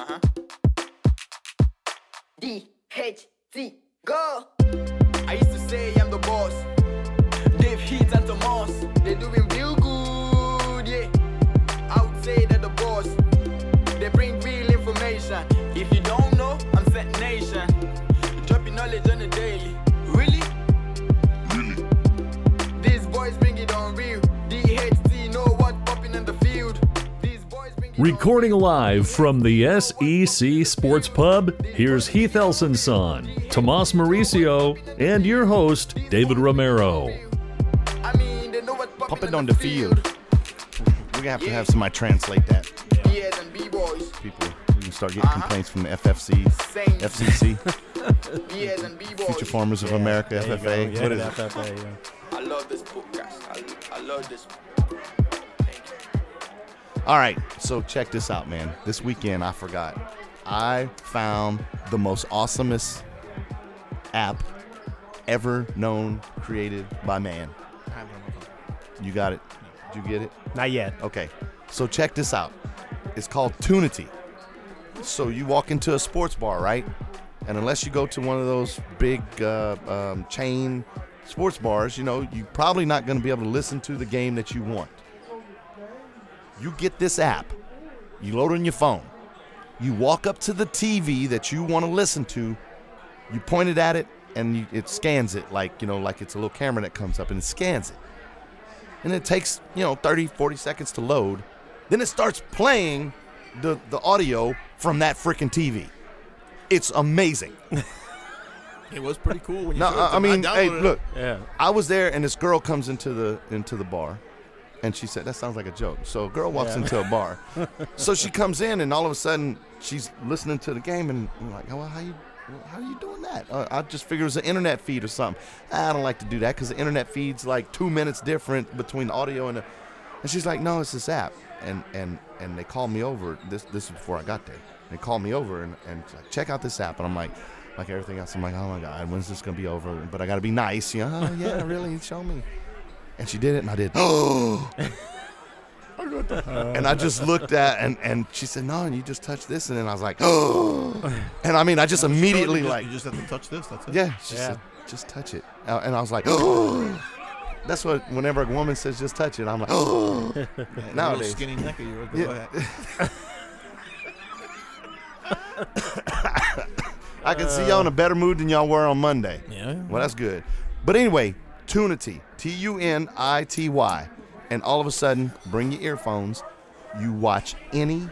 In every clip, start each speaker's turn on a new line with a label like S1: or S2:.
S1: DHT, go! I used to say I'm the boss. Dave Heat and Tomas, they doing real good, yeah. I would say that the boss, they bring real information. If you don't know, I'm Set Nation. Dropping knowledge on the daily. Really? These boys bring it on real. DHT know what's popping in the field. These boys bring it
S2: Recording live from the SEC Sports Pub, here's Heath Elson-Son, Tomas Mauricio, and your host, David Romero.
S1: I mean, they know what's popping
S3: Pump it on the field. We're going to have somebody translate that.
S1: BS and B-boys.
S3: People, we can start getting complaints from the FFC, FCC,
S1: BS and B-boys.
S3: Future Farmers of America, FFA.
S4: Yeah,
S3: What is it?
S4: FFA, yeah.
S1: I love this podcast. I love this.
S3: All right, so check this out, man. This weekend, I forgot. I found the most awesomest app ever known, created by man. You got it? Did you get it?
S4: Not yet.
S3: Okay, so check this out. It's called Tunity. So you walk into a sports bar, right? And unless you go to one of those big chain sports bars, you know, you're probably not going to be able to listen to the game that you want. You get this app. You load it on your phone. You walk up to the TV that you want to listen to. You point it at it, and it scans it like, you know, like it's a little camera that comes up and it scans it. And it takes, 30, 40 seconds to load. Then it starts playing the audio from that freaking TV. It's amazing.
S5: It was pretty cool when you
S3: No,
S5: showed it.
S3: I mean, hey,
S5: downloaded it.
S3: look.
S4: Yeah.
S3: I was there, and this girl comes into the bar, and she said, "That sounds like a joke." So a girl walks into a bar. So she comes in, and all of a sudden, she's listening to the game, and I'm like, "Well, how are you doing that?" I just figured it was an internet feed or something. I don't like to do that because the internet feed's like 2 minutes different between the audio and she's like, "No, it's this app." And they called me over. This is before I got there. They called me over and like, check out this app. And I'm like everything else, I'm like, oh my God, when's this gonna be over? But I gotta be nice, Oh yeah, really, show me. And she did it, and I did. Oh. And I just looked at and she said, no, and you just touch this, and then I was like, oh. And I mean, I just immediately
S5: you just have to touch this. That's it.
S3: yeah, she said, just touch it. And I was like, oh. That's what, whenever a woman says just touch it, I'm like, oh.
S5: That
S3: Nowadays.
S5: little skinny neck of yours. Go
S3: Yeah.
S5: ahead.
S3: I can see y'all in a better mood than y'all were on Monday.
S5: Yeah.
S3: Well, that's good. But anyway, Tunity, Tunity. And all of a sudden, bring your earphones. You watch any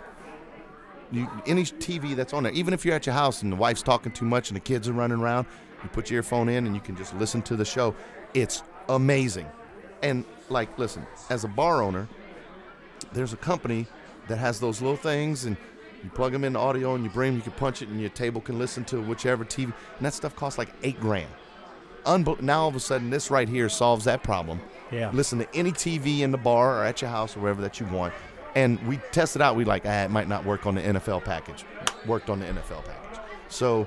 S3: TV that's on there. Even if you're at your house and the wife's talking too much and the kids are running around, you put your earphone in and you can just listen to the show. It's amazing. And like, listen, as a bar owner, there's a company that has those little things, and you plug them in the audio and you bring them, you can punch it and your table can listen to whichever TV. And that stuff costs like $8,000. Now all of a sudden this right here solves that problem.
S4: Yeah.
S3: Listen to any TV in the bar or at your house or wherever that you want. And we tested out. We like, it might not work on the NFL package. Worked on the NFL package. So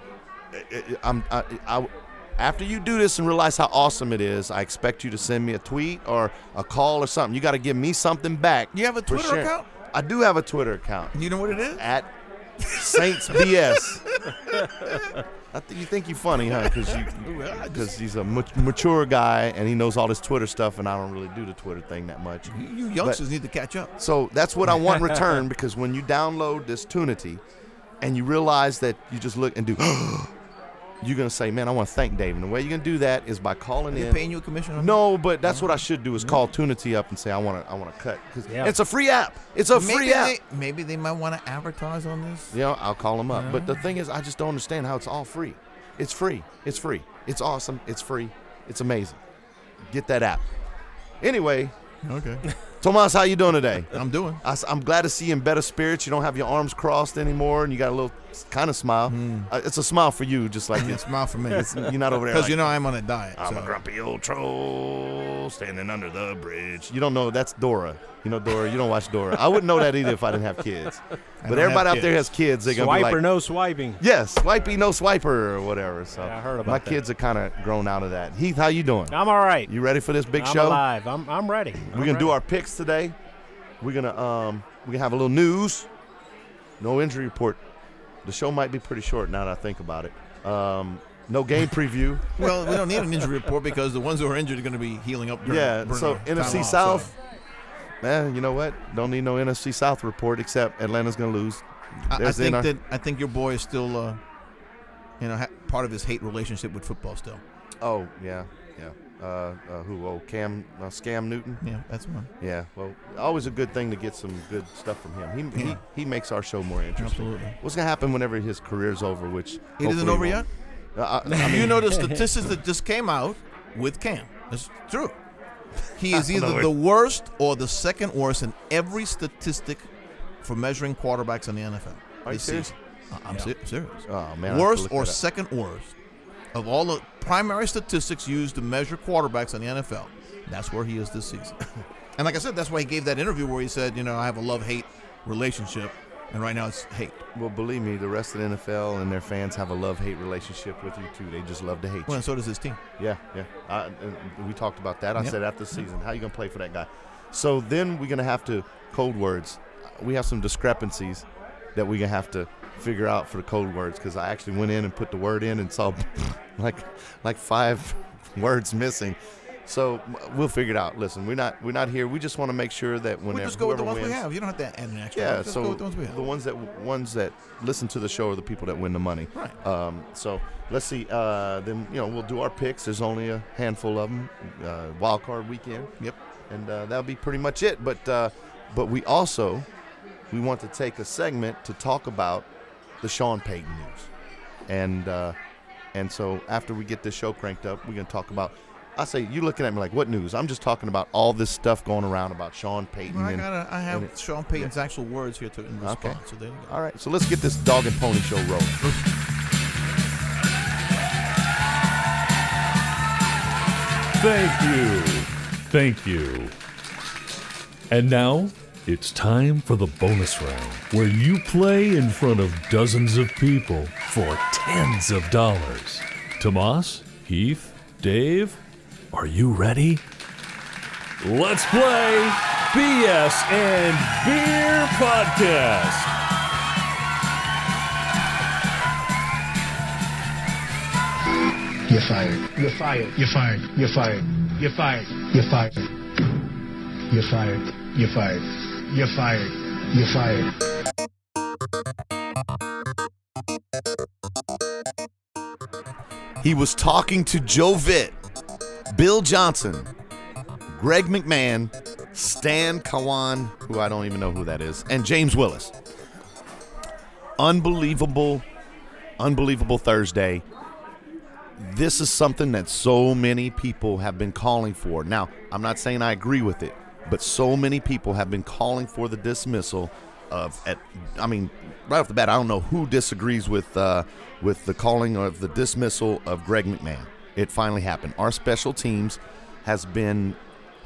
S3: after you do this and realize how awesome it is, I expect you to send me a tweet or a call or something. You got to give me something back.
S5: You have a
S3: for
S5: Twitter
S3: sharing.
S5: account?
S3: I do have a Twitter account.
S5: You know what it is?
S3: At Saints BS. You think you're funny, huh? Because he's a mature guy and he knows all this Twitter stuff, and I don't really do the Twitter thing that much.
S5: You youngsters need to catch up.
S3: So that's what I want in return, because when you download this Tunity and you realize that you just look and do, you're going to say, man, I want to thank Dave. And the way you're going to do that is by calling
S5: Are they
S3: in.
S5: paying you a commission on
S3: No, but that's what I should do is call Tunity up and say, I want to cut. 'Cause
S4: Yeah.
S3: it's a free app. It's a free app.
S5: Maybe they might want to advertise on this.
S3: I'll call them up. But the thing is, I just don't understand how it's all free. It's free. It's free. It's awesome. It's free. It's amazing. Get that app. Anyway,
S5: Okay.
S3: Tomas, how you doing today?
S5: I'm doing.
S3: I'm glad to see you in better spirits. You don't have your arms crossed anymore, and you got a little kind of smile. It's a smile for you, just like
S5: It's smile for me.
S3: you're not over there.
S5: Because
S3: Like,
S5: you know I'm on a diet.
S3: I'm
S5: so.
S3: a grumpy old troll standing under the bridge. You don't know, that's Dora. You know Dora? You don't watch Dora. I wouldn't know that either if I didn't have kids. But
S5: don't
S3: everybody
S5: have
S3: out there has kids. They're going to be
S4: Swipe or
S3: like,
S4: no swiping.
S3: yes, swipey, no swiper or whatever. So
S4: Yeah, I heard about
S3: my
S4: that.
S3: kids are kind of grown out of that. Heath, how you doing?
S4: I'm all right.
S3: You ready for this big
S4: I'm
S3: show?
S4: alive. I'm ready.
S3: We're going to do our picks today. We're gonna have a little news. No injury report. The show might be pretty short now that I think about it. No game preview.
S5: Well, we don't need an injury report because the ones who are injured are going to be healing up.
S3: Yeah,
S5: during
S3: so
S5: their time
S3: NFC
S5: off,
S3: South, man, you know what? Don't need no NFC South report except Atlanta's going to lose.
S5: I think your boy is still, part of his hate relationship with football still.
S3: Oh, yeah. Who? Oh, Scam Newton?
S5: Yeah, that's one.
S3: Yeah, well, always a good thing to get some good stuff from him. He makes our show more interesting.
S5: Absolutely.
S3: What's going to happen whenever his career's over, which
S5: It isn't over yet?
S3: I mean,
S5: You know the statistics that just came out with Cam. It's true. He is either the worst or the second worst in every statistic for measuring quarterbacks in the NFL.
S3: Are you serious?
S5: I'm serious.
S3: Oh, man.
S5: Worst or second worst of all the primary statistics used to measure quarterbacks in the NFL. That's where he is this season. And like I said, that's why he gave that interview where he said, I have a love-hate relationship, and right now it's hate.
S3: Well, believe me, the rest of the NFL and their fans have a love-hate relationship with you, too. They just love to hate you.
S5: Well, and so does his team.
S3: Yeah. We talked about that. I said after the season, how you going to play for that guy? So then we're going to have to, code words. We have some discrepancies that we're going to have to figure out for the code words because I actually went in and put the word in and saw like 5 words missing. So we'll figure it out. Listen, we're not here. We just want to make sure that whenever
S5: We'll just go with the ones
S3: wins,
S5: we have. You don't have to add an extra.
S3: yeah,
S5: Just
S3: so
S5: go with the ones we have.
S3: the ones that listen to the show are the people that win the money.
S5: Right.
S3: So let's see. Then we'll do our picks. There's only a handful of them. Wild card weekend.
S5: Yep.
S3: And that'll be pretty much it. But we want to take a segment to talk about the Sean Payton news. And so after we get this show cranked up, we're gonna talk about. I say, you looking at me like, what news? I'm just talking about all this stuff going around about Sean Payton.
S5: Well, I have Sean Payton's actual words here in response.
S3: Okay.
S5: So there you go.
S3: All right, so let's get this dog and pony show rolling.
S2: Thank you. And now, it's time for the bonus round, where you play in front of dozens of people for tens of dollars. Tomas, Heath, Dave, are you ready? Let's play BS and Beer Podcast.
S4: You're fired. You're fired. You're fired. You're fired. You're fired. You're fired. You're fired. You're fired. You're fired. You're fired.
S3: He was talking to Joe Vitt, Bill Johnson, Greg McMahon, Stan Kawan, who I don't even know who that is, and James Willis. Unbelievable Thursday. This is something that so many people have been calling for. Now, I'm not saying I agree with it, but so many people have been calling for the dismissal right off the bat, I don't know who disagrees with the calling of the dismissal of Greg McMahon. It finally happened. Our special teams has been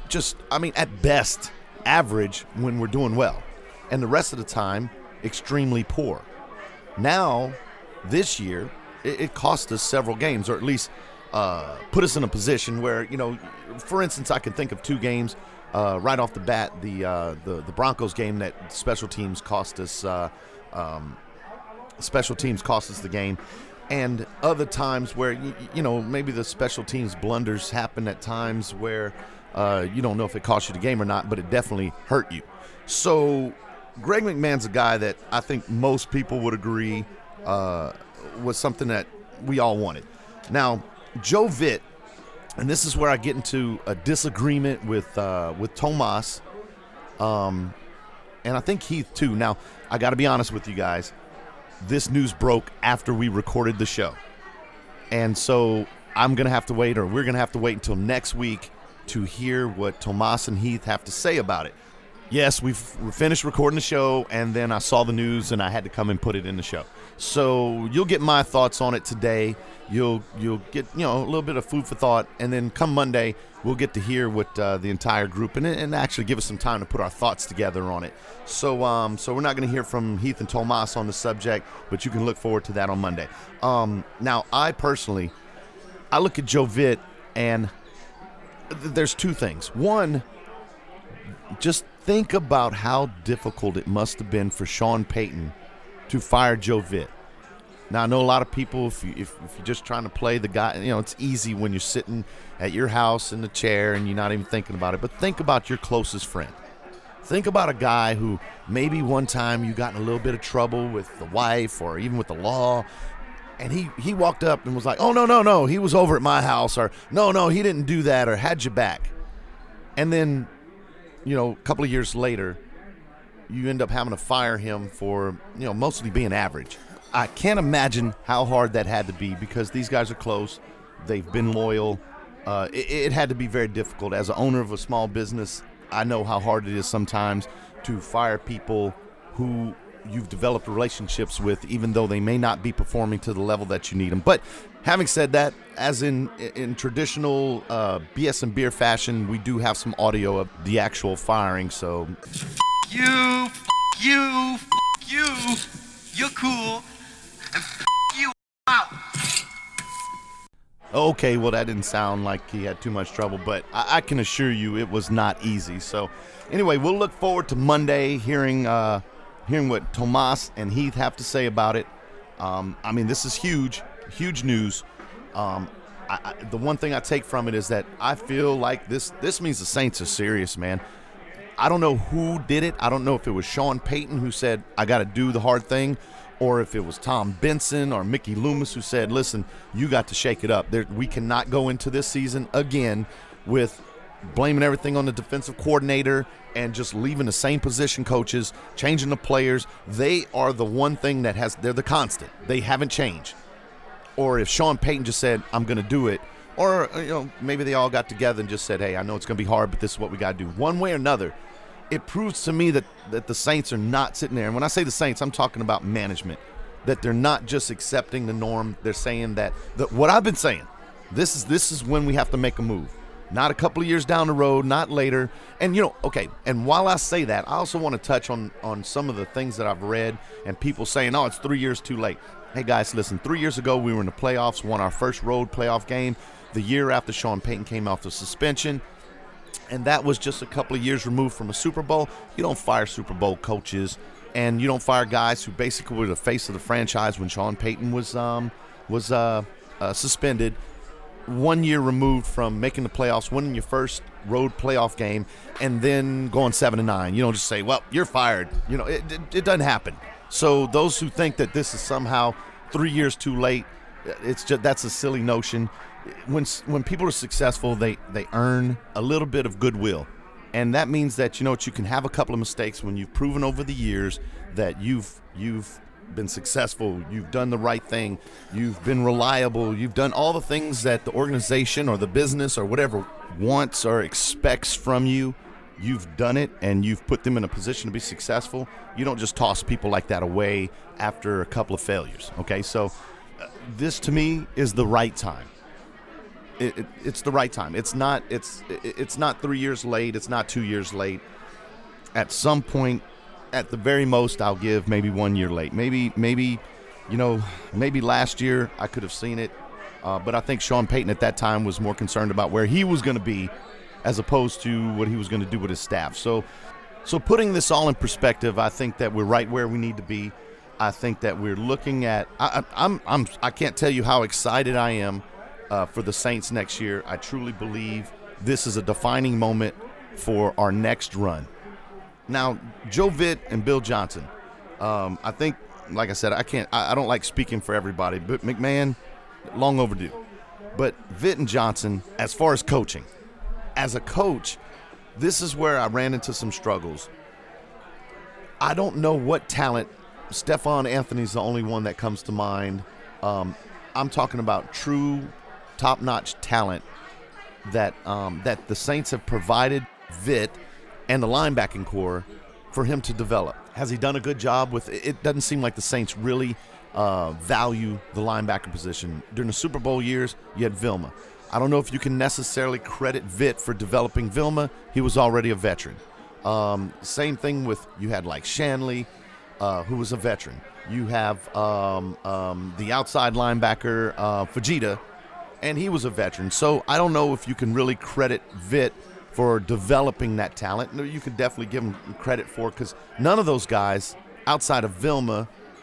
S3: at best, average when we're doing well. And the rest of the time, extremely poor. Now, this year, it cost us several games, or at least put us in a position where, for instance, I can think of 2 games right off the bat. The Broncos game that special teams cost us. Special teams cost us the game, and other times where maybe the special teams blunders happen at times where you don't know if it cost you the game or not, but it definitely hurt you. So Greg McMahon's a guy that I think most people would agree was something that we all wanted. Now, Joe Vitt, and this is where I get into a disagreement with Tomas, and I think Heath too. Now, I got to be honest with you guys. This news broke after we recorded the show, and so we're going to have to wait until next week to hear what Tomas and Heath have to say about it. Yes, we finished recording the show, and then I saw the news, and I had to come and put it in the show. So you'll get my thoughts on it today. You'll get a little bit of food for thought, and then come Monday, we'll get to hear what the entire group and actually give us some time to put our thoughts together on it. So we're not going to hear from Heath and Tomas on the subject, but you can look forward to that on Monday. Now, I personally, I look at Joe Vitt, and there's 2 things. One, just think about how difficult it must have been for Sean Payton to fire Joe Vitt. Now, I know a lot of people, if you're just trying to play the guy, it's easy when you're sitting at your house in the chair and you're not even thinking about it. But think about your closest friend. Think about a guy who maybe one time you got in a little bit of trouble with the wife or even with the law, and he walked up and was like, oh, no, he was over at my house, or no, he didn't do that, or had your back. And then, a couple of years later, you end up having to fire him for, mostly being average. I can't imagine how hard that had to be, because these guys are close. They've been loyal. It had to be very difficult. As an owner of a small business, I know how hard it is sometimes to fire people who you've developed relationships with, even though they may not be performing to the level that you need them. But having said that, as in traditional BS and Beer fashion, we do have some audio of the actual firing. So,
S6: you, you're cool, and you out.
S3: Okay, well, that didn't sound like he had too much trouble, but I can assure you it was not easy. So, anyway, we'll look forward to Monday hearing what Tomas and Heath have to say about it. This is huge news. The one thing I take from it is that I feel like this means the Saints are serious, man. I don't know who did it. I don't know if it was Sean Payton who said, I got to do the hard thing, or if it was Tom Benson or Mickey Loomis who said, listen, you got to shake it up. We cannot go into this season again with blaming everything on the defensive coordinator and just leaving the same position coaches, changing the players. They are the one thing they're the constant. They haven't changed. Or if Sean Payton just said, I'm going to do it, or maybe they all got together and just said, hey, I know it's going to be hard, but this is what we got to do. One way or another, it proves to me that the Saints are not sitting there. And when I say the Saints, I'm talking about management, that they're not just accepting the norm. They're saying that what I've been saying, this is when we have to make a move. Not a couple of years down the road, not later. And, and while I say that, I also want to touch on some of the things that I've read and people saying, oh, it's 3 years too late. Hey, guys, listen, 3 years ago we were in the playoffs, won our first road playoff game the year after Sean Payton came off the suspension. And that was just a couple of years removed from a Super Bowl. You don't fire Super Bowl coaches, and you don't fire guys who basically were the face of the franchise when Sean Payton was suspended. 1 year removed from making the playoffs, winning your first road playoff game, and then going 7-9. You don't just say, well, you're fired. It doesn't happen. So those who think that this is somehow 3 years too late, that's a silly notion. When people are successful, they earn a little bit of goodwill. And that means that, you can have a couple of mistakes when you've proven over the years that you've been successful, you've done the right thing, you've been reliable, you've done all the things that the organization or the business or whatever wants or expects from you. You've done it, and you've put them in a position to be successful. You don't just toss people like that away after a couple of failures, okay? So this, to me, is the right time. It's the right time. It's not 3 years late. It's not 2 years late. At some point, at the very most, I'll give maybe 1 year late. Maybe last year I could have seen it, but I think Sean Payton at that time was more concerned about where he was going to be as opposed to what he was going to do with his staff. So putting this all in perspective, I think that we're right where we need to be. I think that we're looking at. I can't tell you how excited I am for the Saints next year. I truly believe this is a defining moment for our next run. Now, Joe Vitt and Bill Johnson, I think, like I said, I don't like speaking for everybody, but McMahon, long overdue. But Vitt and Johnson, as far as coaching, as a coach, this is where I ran into some struggles. I don't know what talent. Stephon Anthony's the only one that comes to mind. I'm talking about true top-notch talent that the Saints have provided Vitt and the linebacking core for him to develop. Has he done a good job with it? It doesn't seem like the Saints really value the linebacker position. During the Super Bowl years, you had Vilma. I don't know if you can necessarily credit Vitt for developing Vilma. He was already a veteran. Same thing with, you had like Shanley, who was a veteran. You have the outside linebacker, Fajita, and he was a veteran. So I don't know if you can really credit Vitt for developing that talent. No, you could definitely give him credit for, because none of those guys outside of Vilma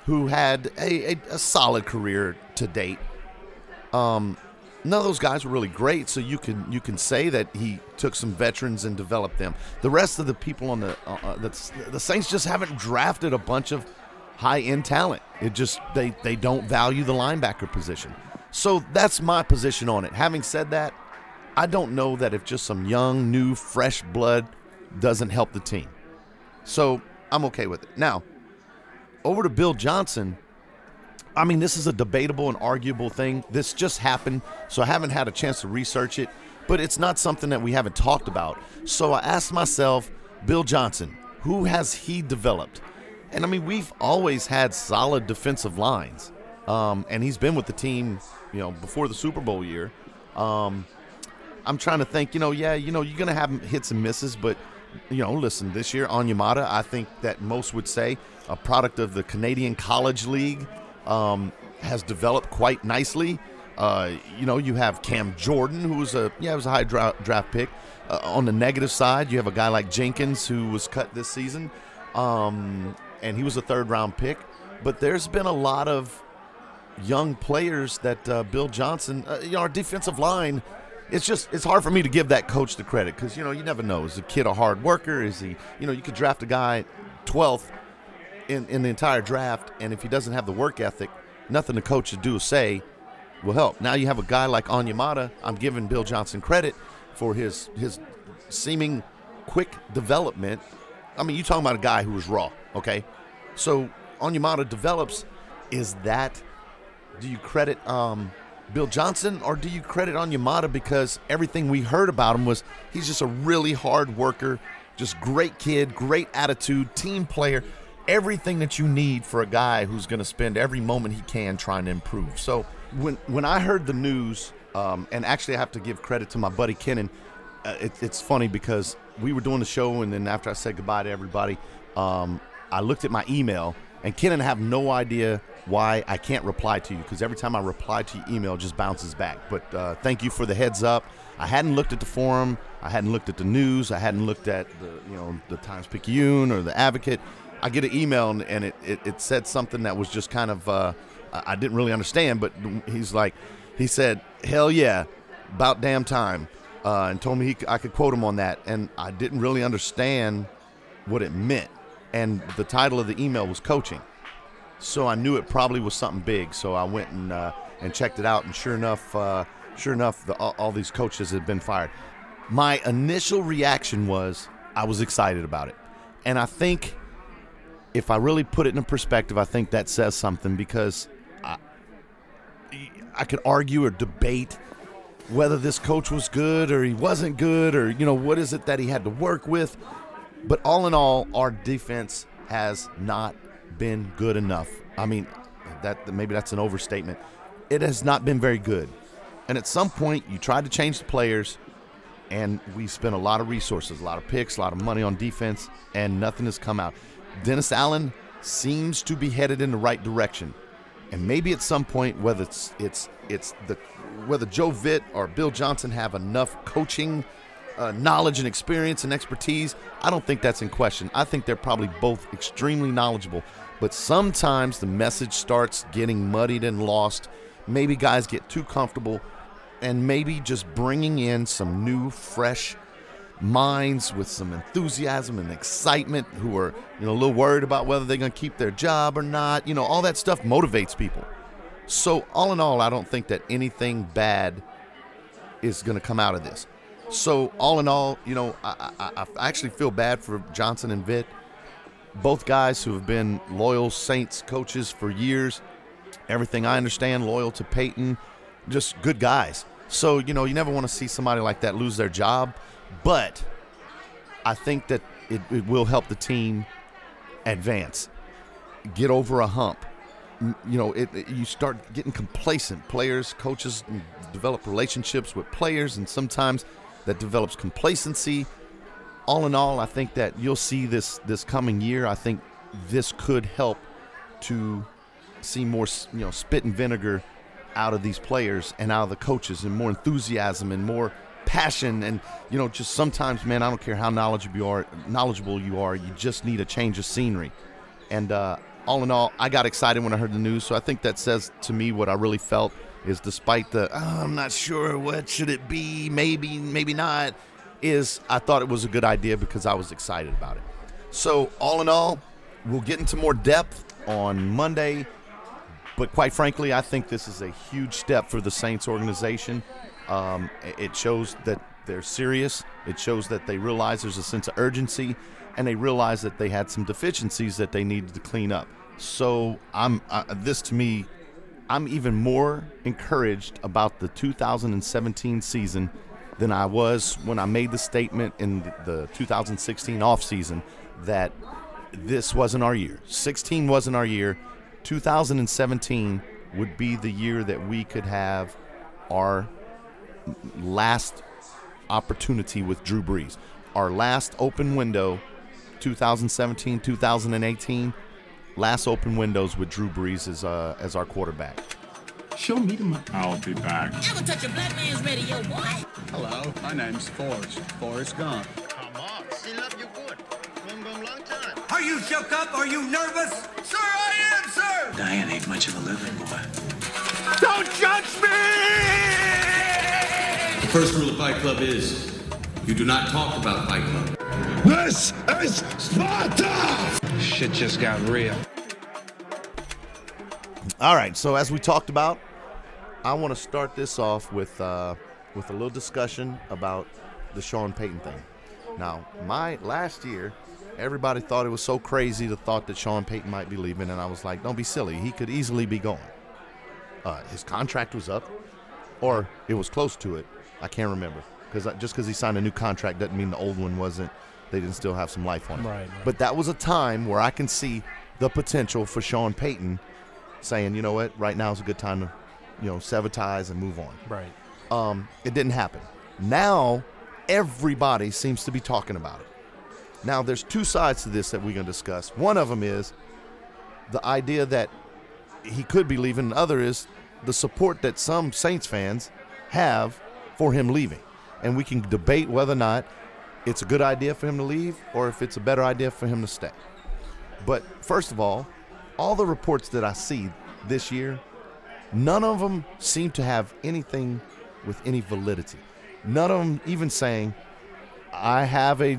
S3: who had a solid career to date. None of those guys were really great, so you can say that he took some veterans and developed them. The rest of the people on the Saints just haven't drafted a bunch of high-end talent. It just they don't value the linebacker position. So that's my position on it. Having said that, I don't know that if just some young, new, fresh blood doesn't help the team. So I'm okay with it. Now, over to Bill Johnson. I mean, this is a debatable and arguable thing. This just happened, so I haven't had a chance to research it, but it's not something that we haven't talked about. So I asked myself, Bill Johnson, who has he developed? And I mean, we've always had solid defensive lines, and he's been with the team, before the Super Bowl year. I'm trying to think, you're going to have hits and misses, but, listen, this year, Onyemata, I think that most would say a product of the Canadian College League, has developed quite nicely. You have Cam Jordan, who was a high draft pick. On the negative side, you have a guy like Jenkins, who was cut this season, and he was a third-round pick. But there's been a lot of young players that Bill Johnson, our defensive line, it's hard for me to give that coach the credit because, you never know. Is the kid a hard worker? Is he, you could draft a guy 12th in the entire draft, and if he doesn't have the work ethic, nothing the coach should do or say will help. Now you have a guy like Onyemata. I'm giving Bill Johnson credit for his seeming quick development. I mean, you're talking about a guy who was raw, okay? So Onyemata develops. Do you credit Bill Johnson, or do you credit Onyemata because everything we heard about him was he's just a really hard worker, just great kid, great attitude, team player, everything that you need for a guy who's going to spend every moment he can trying to improve. So when I heard the news, and actually I have to give credit to my buddy Kennan, it's funny because we were doing the show, and then after I said goodbye to everybody, I looked at my email, and Kennan, I have no idea why I can't reply to you because every time I reply to your email, it just bounces back. But thank you for the heads up. I hadn't looked at the forum. I hadn't looked at the news. I hadn't looked at the Times-Picayune or the Advocate. I get an email, and it said something that was just kind of I didn't really understand, but he said, hell yeah, about damn time, and told me I could quote him on that, and I didn't really understand what it meant. And the title of the email was coaching. So I knew it probably was something big, so I went and checked it out, and sure enough, all these coaches had been fired. My initial reaction was I was excited about it, and I think if I really put it in perspective, I think that says something because I could argue or debate whether this coach was good or he wasn't good or, what is it that he had to work with. But all in all, our defense has not been good enough. I mean, maybe that's an overstatement. It has not been very good. And at some point, you tried to change the players, and we spent a lot of resources, a lot of picks, a lot of money on defense, and nothing has come out. Dennis Allen seems to be headed in the right direction, and maybe at some point, whether whether Joe Vitt or Bill Johnson have enough coaching knowledge and experience and expertise, I don't think that's in question. I think they're probably both extremely knowledgeable, but sometimes the message starts getting muddied and lost. Maybe guys get too comfortable, and maybe just bringing in some new, fresh minds with some enthusiasm and excitement who are a little worried about whether they're going to keep their job or not. All that stuff motivates people. So all in all, I don't think that anything bad is going to come out of this. So all in all, I actually feel bad for Johnson and Vitt, both guys who have been loyal Saints coaches for years. Everything I understand, loyal to Peyton, just good guys. So, you never want to see somebody like that lose their job. But I think that it will help the team advance, get over a hump. You start getting complacent. Players, coaches develop relationships with players, and sometimes that develops complacency. All in all, I think that you'll see this coming year. I think this could help to see more, spit and vinegar out of these players and out of the coaches, and more enthusiasm and more passion. And just sometimes, man, I don't care how knowledgeable you are, you just need a change of scenery. And all in all, I got excited when I heard the news. So I think that says to me what I really felt is, despite the I'm not sure what should it be, maybe not, is I thought it was a good idea because I was excited about it. So all in all, we'll get into more depth on Monday. But quite frankly, I think this is a huge step for the Saints organization. It shows that they're serious. It shows that they realize there's a sense of urgency, and they realize that they had some deficiencies that they needed to clean up. So this to me, I'm even more encouraged about the 2017 season than I was when I made the statement in the 2016 offseason that this wasn't our year. 16 wasn't our year. 2017 would be the year that we could have our last opportunity with Drew Brees. Our last open window, 2017, 2018, last open windows with Drew Brees as our quarterback.
S4: Show me the money.
S7: I'll be back.
S8: Ever touch a black man's radio, boy?
S7: Hello, my name's Forrest Gump.
S6: Come on, still love you good. Long time.
S9: Are you shook up? Are you nervous?
S6: Sir, I am, sir.
S9: Diane ain't much of a living boy.
S6: Don't judge me!
S10: The first rule of Fight Club is you do not talk about Fight Club.
S4: This is Sparta!
S9: Shit just got real.
S3: All right, so as we talked about, I want to start this off with a little discussion about the Sean Payton thing. Now, last year, everybody thought it was so crazy the thought that Sean Payton might be leaving, and I was like, don't be silly. He could easily be going. His contract was up, or it was close to it. I can't remember. Just because he signed a new contract doesn't mean the old one wasn't. They didn't still have some life on it.
S11: Right.
S3: But that was a time where I can see the potential for Sean Payton saying, you know what, right now is a good time to, sever ties and move on.
S11: Right.
S3: It didn't happen. Now, everybody seems to be talking about it. Now, there's two sides to this that we're going to discuss. One of them is the idea that he could be leaving. The other is the support that some Saints fans have for him leaving. And we can debate whether or not it's a good idea for him to leave or if it's a better idea for him to stay. But first of all the reports that I see this year, none of them seem to have anything with any validity. None of them even saying, I have a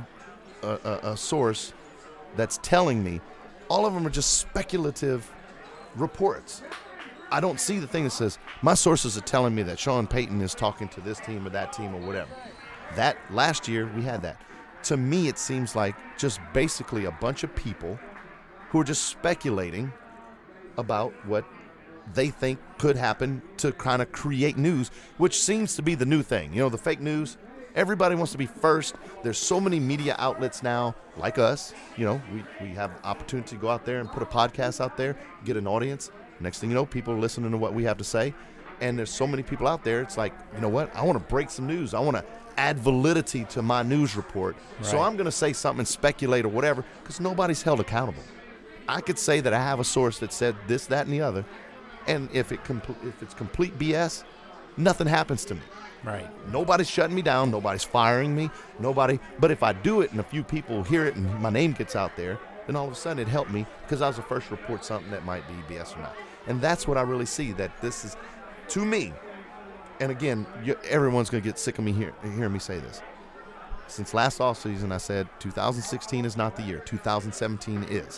S3: source that's telling me. All of them are just speculative reports. I don't see the thing that says, my sources are telling me that Sean Payton is talking to this team or that team or whatever. That last year we had that. To me, it seems like just basically a bunch of people who are just speculating about what they think could happen to kind of create news, which seems to be the new thing. The fake news. Everybody wants to be first. There's so many media outlets now, like us. We have opportunity to go out there and put a podcast out there, get an audience. Next thing you know, people are listening to what we have to say. And there's so many people out there, it's like, you know what? I want to break some news. I want to add validity to my news report. Right. So I'm going to say something and speculate or whatever because nobody's held accountable. I could say that I have a source that said this, that, and the other. And if it's complete BS, nothing happens to me.
S11: Right.
S3: Nobody's shutting me down. Nobody's firing me. Nobody. But if I do it and a few people hear it and my name gets out there, then all of a sudden it helped me because I was the first to report something that might be BS or not. And that's what I really see, that this is, to me, and again, everyone's going to get sick of me hearing me say this. Since last offseason, I said 2016 is not the year. 2017 is.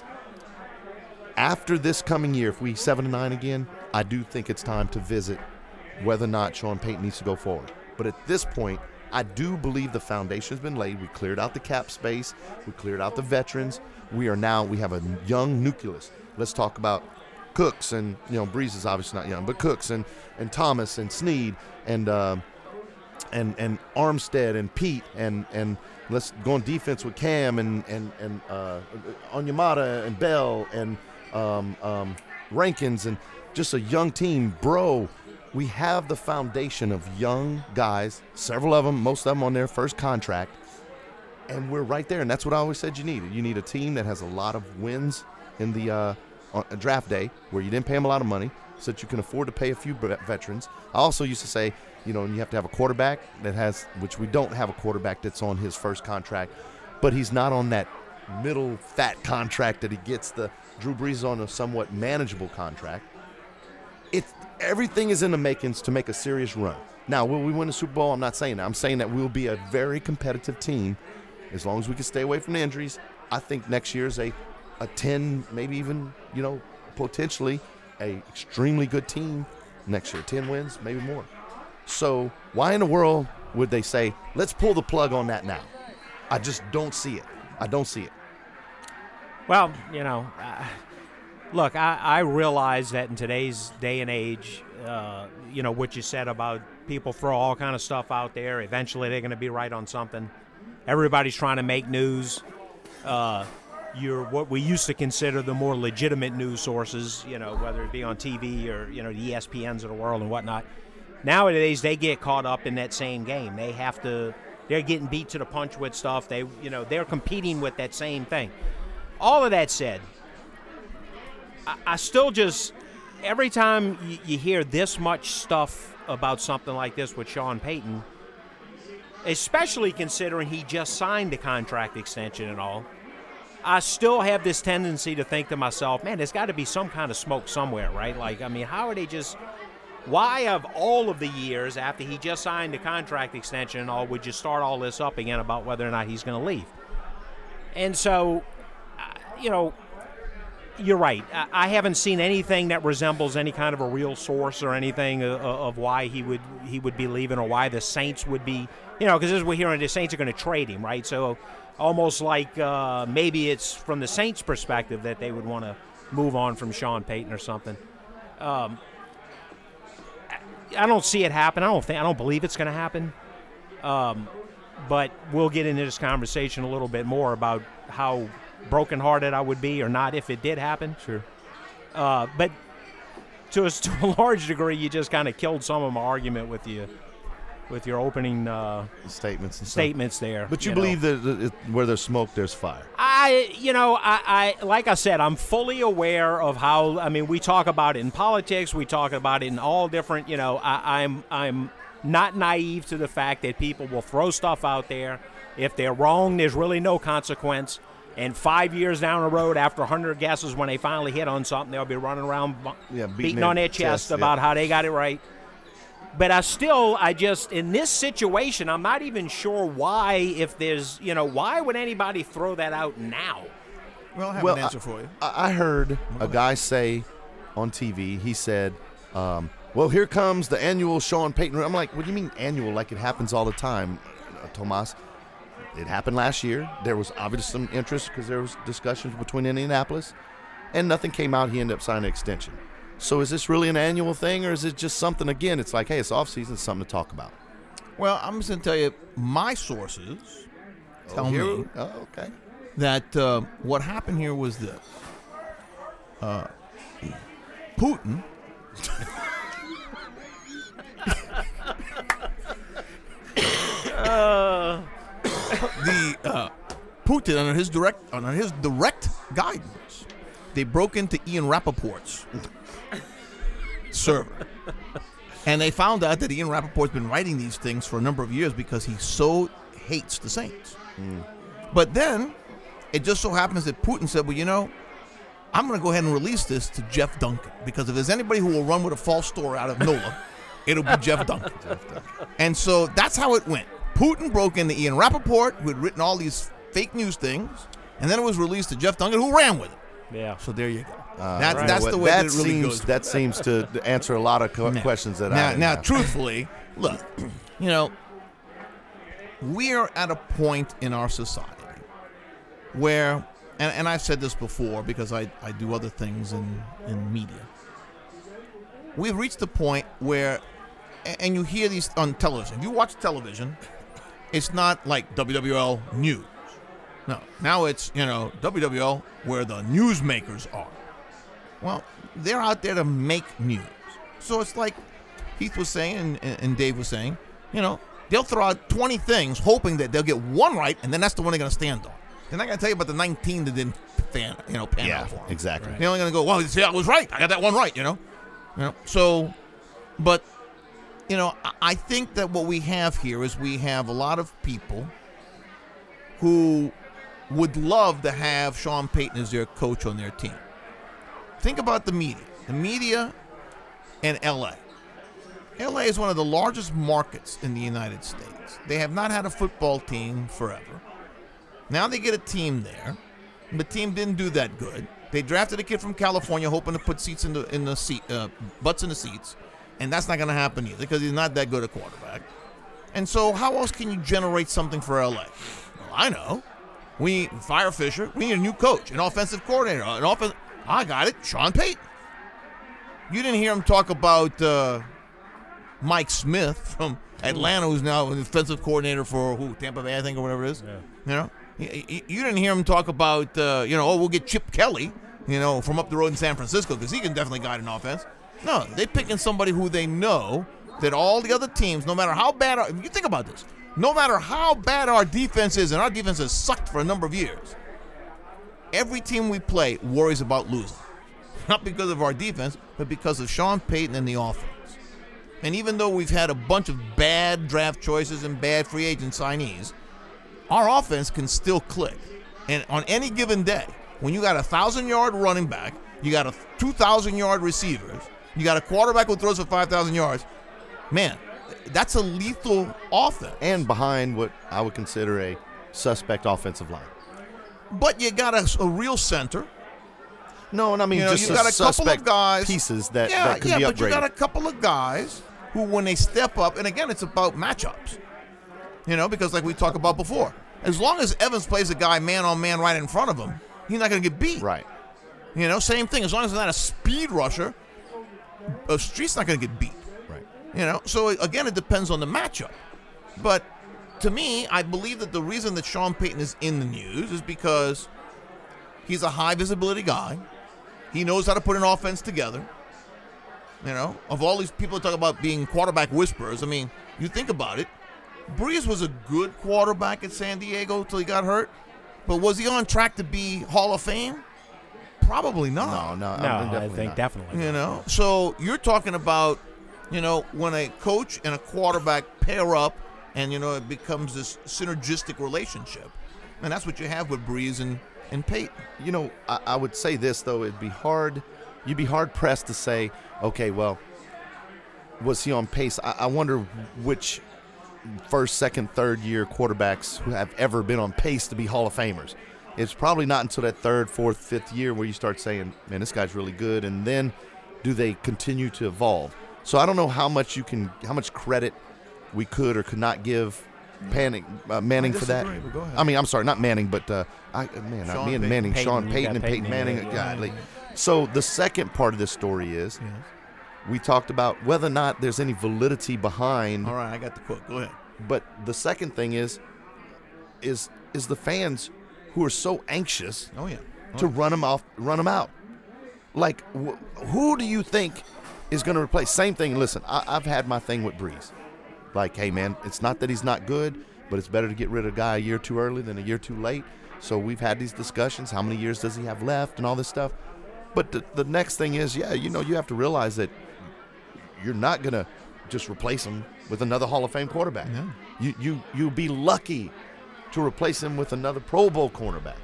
S3: After this coming year, if we 7-9 again, I do think it's time to visit whether or not Sean Payton needs to go forward. But at this point, I do believe the foundation's been laid. We cleared out the cap space. We cleared out the veterans. We have a young nucleus. Let's talk about Cooks and, Brees is obviously not young, but Cooks and Thomas and Snead and Armstead and Pete and let's go on defense with Cam and Onyemata and Bell and Rankins and just a young team. Bro, we have the foundation of young guys, several of them, most of them on their first contract, and we're right there. And that's what I always said you need. You need a team that has a lot of wins in the on a draft day where you didn't pay them a lot of money so that you can afford to pay a few veterans. I also used to say, you have to have a quarterback which we don't have a quarterback that's on his first contract, but he's not on that middle fat contract that he gets the Drew Brees is on a somewhat manageable contract. Everything is in the makings to make a serious run. Now, will we win the Super Bowl? I'm not saying that. I'm saying that we'll be a very competitive team as long as we can stay away from the injuries. I think next year is a 10, maybe even, potentially a extremely good team next year. 10 wins, maybe more. So why in the world would they say, let's pull the plug on that now? I just don't see it. I don't see it.
S11: Well, look, I realize that in today's day and age, what you said about people throw all kind of stuff out there. Eventually they're going to be right on something. Everybody's trying to make news. You're what we used to consider the more legitimate news sources, whether it be on TV or, the ESPNs of the world and whatnot. Nowadays, they get caught up in that same game. They're getting beat to the punch with stuff. They're competing with that same thing. All of that said, I still just, every time you hear this much stuff about something like this with Sean Payton, especially considering he just signed a contract extension and all, I still have this tendency to think to myself, man, there's got to be some kind of smoke somewhere, right? How are they just, why of all of the years after he just signed a contract extension and all would you start all this up again about whether or not he's going to leave? And so, you're right. I haven't seen anything that resembles any kind of a real source or anything of why he would be leaving or why the Saints would be, because as we're hearing, the Saints are going to trade him, right? So almost like maybe it's from the Saints' perspective that they would want to move on from Sean Payton or something. I don't see it happen. I don't believe it's going to happen. But we'll get into this conversation a little bit more about how brokenhearted I would be or not if it did happen.
S3: Sure.
S11: But to a large degree, you just kind of killed some of my argument with your opening statements there.
S3: But you believe that where there's smoke, there's fire.
S11: I like I said, I'm fully aware of how. We talk about it in politics. We talk about it in all different. I'm not naive to the fact that people will throw stuff out there. If they're wrong, there's really no consequence. And 5 years down the road, after 100 guesses, when they finally hit on something, they'll be running around beating on their chest about how they got it right. But I just, in this situation, I'm not even sure why, if there's, why would anybody throw that out now?
S5: Well, I have an answer for you.
S3: I heard a guy say on TV, he said, well, here comes the annual Sean Payton. I'm like, what do you mean annual? Like it happens all the time, Tomas. It happened last year. There was obviously some interest because there was discussions between Indianapolis, and nothing came out. He ended up signing an extension. So is this really an annual thing, or is it just something, again, it's like, hey, it's off-season, something to talk about?
S5: Well, I'm just going to tell you, my sources tell me that what happened here was this. Putin Putin under his direct guidance, they broke into Ian Rappaport's server, and they found out that Ian Rappaport's been writing these things for a number of years because he so hates the Saints. But then it just so happens that Putin said, well, I'm going to go ahead and release this to Jeff Duncan, because if there's anybody who will run with a false story out of NOLA, it'll be Jeff Duncan. And so that's how it went. Putin broke into Ian Rappaport, who had written all these fake news things, and then it was released to Jeff Duncan, who ran with it.
S11: Yeah.
S5: So there you go. That's the way that it really goes.
S3: That seems to answer a lot of questions that I have.
S5: Now, truthfully, look, we're at a point in our society where, and I've said this before because I do other things in media, we've reached the point where, and you hear these on television. If you watch television, it's not like WWL News. No, now it's, WWL where the newsmakers are. Well, they're out there to make news. So it's like Heath was saying and Dave was saying, they'll throw out 20 things hoping that they'll get one right, and then that's the one they're going to stand on. They're not going to tell you about the 19 that didn't pan out for them.
S3: Exactly.
S5: They're only going to go, well, see, I was right. I got that one right, So, but, I think that what we have here is we have a lot of people who would love to have Sean Payton as their coach on their team. think about the media. The media and L.A. L.A. is one of the largest markets in the United States. They have not had a football team forever. Now they get a team there. The team didn't do that good. They drafted a kid from California hoping to put seats butts in the seats, and that's not going to happen either because he's not that good a quarterback. And so how else can you generate something for L.A.? Well, I know. We fire Fisher. We need a new coach, an offensive coordinator. I got it, Sean Payton. You didn't hear him talk about Mike Smith from Atlanta, who's now an offensive coordinator for Tampa Bay, I think, or whatever it is. Yeah. You didn't hear him talk about, we'll get Chip Kelly, from up the road in San Francisco because he can definitely guide an offense. No, they're picking somebody who they know that all the other teams, no matter how bad, you think about this, no matter how bad our defense is, and our defense has sucked for a number of years, every team we play worries about losing. Not because of our defense, but because of Sean Payton and the offense. And even though we've had a bunch of bad draft choices and bad free agent signees, our offense can still click. And on any given day, when you got a 1,000-yard running back, you got a 2,000-yard receivers, you got a quarterback who throws for 5,000 yards, man, that's a lethal offense.
S3: And behind what I would consider a suspect offensive line.
S5: But you got a real center.
S3: No, and I mean just
S5: you got a couple of guys,
S3: pieces that could be upgraded.
S5: But you got a couple of guys who, when they step up, and again, it's about matchups. Because like we talked about before, as long as Evans plays a guy man-on-man right in front of him, he's not going to get beat.
S3: Right.
S5: Same thing. As long as it's not a speed rusher, Street's not going to get beat.
S3: Right.
S5: So again, it depends on the matchup. But to me, I believe that the reason that Sean Payton is in the news is because he's a high-visibility guy. He knows how to put an offense together. Of all these people that talk about being quarterback whisperers, I mean, you think about it. Breeze was a good quarterback at San Diego until he got hurt. But was he on track to be Hall of Fame? Probably not.
S3: No,
S11: I think definitely not.
S5: So you're talking about, when a coach and a quarterback pair up and, it becomes this synergistic relationship. And that's what you have with Breeze and Payton.
S3: I would say this, though. You'd be hard-pressed to say, okay, well, was he on pace? I wonder which first, second, third-year quarterbacks who have ever been on pace to be Hall of Famers. It's probably not until that third, fourth, fifth year where you start saying, man, this guy's really good, and then do they continue to evolve? So I don't know how much credit we could or could not give Manning for that.
S5: Go ahead.
S3: I mean, I'm sorry, not Manning, but Sean Manning,
S11: Payton,
S3: and Peyton Manning. So the second part of this story is we talked about whether or not there's any validity behind.
S5: All right, I got the quote. Go ahead.
S3: But the second thing is the fans who are so anxious to run them out. Like, who do you think is going to replace? Same thing. Listen, I've had my thing with Breeze. Like, hey, man, it's not that he's not good, but it's better to get rid of a guy a year too early than a year too late. So we've had these discussions. How many years does he have left and all this stuff? But the next thing is, you have to realize that you're not going to just replace him with another Hall of Fame quarterback. Yeah. You'll be lucky to replace him with another Pro Bowl quarterback.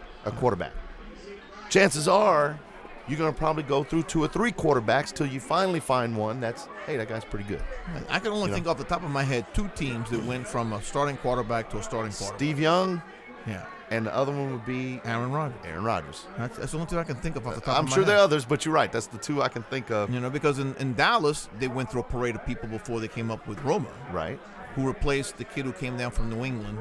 S3: Chances are you're going to probably go through 2 or 3 quarterbacks till you finally find one that's, hey, that guy's pretty good.
S5: I can only think off the top of my head 2 teams that went from a starting quarterback to a starting quarterback.
S3: Steve Young.
S5: Yeah.
S3: And the other one would be
S5: Aaron Rodgers.
S3: That's
S5: the only 2 I can think of off the top of my head.
S3: I'm sure there are others, but you're right. That's the 2 I can think of.
S5: Because in Dallas, they went through a parade of people before they came up with Romo.
S3: Right.
S5: Who replaced the kid who came down from New England.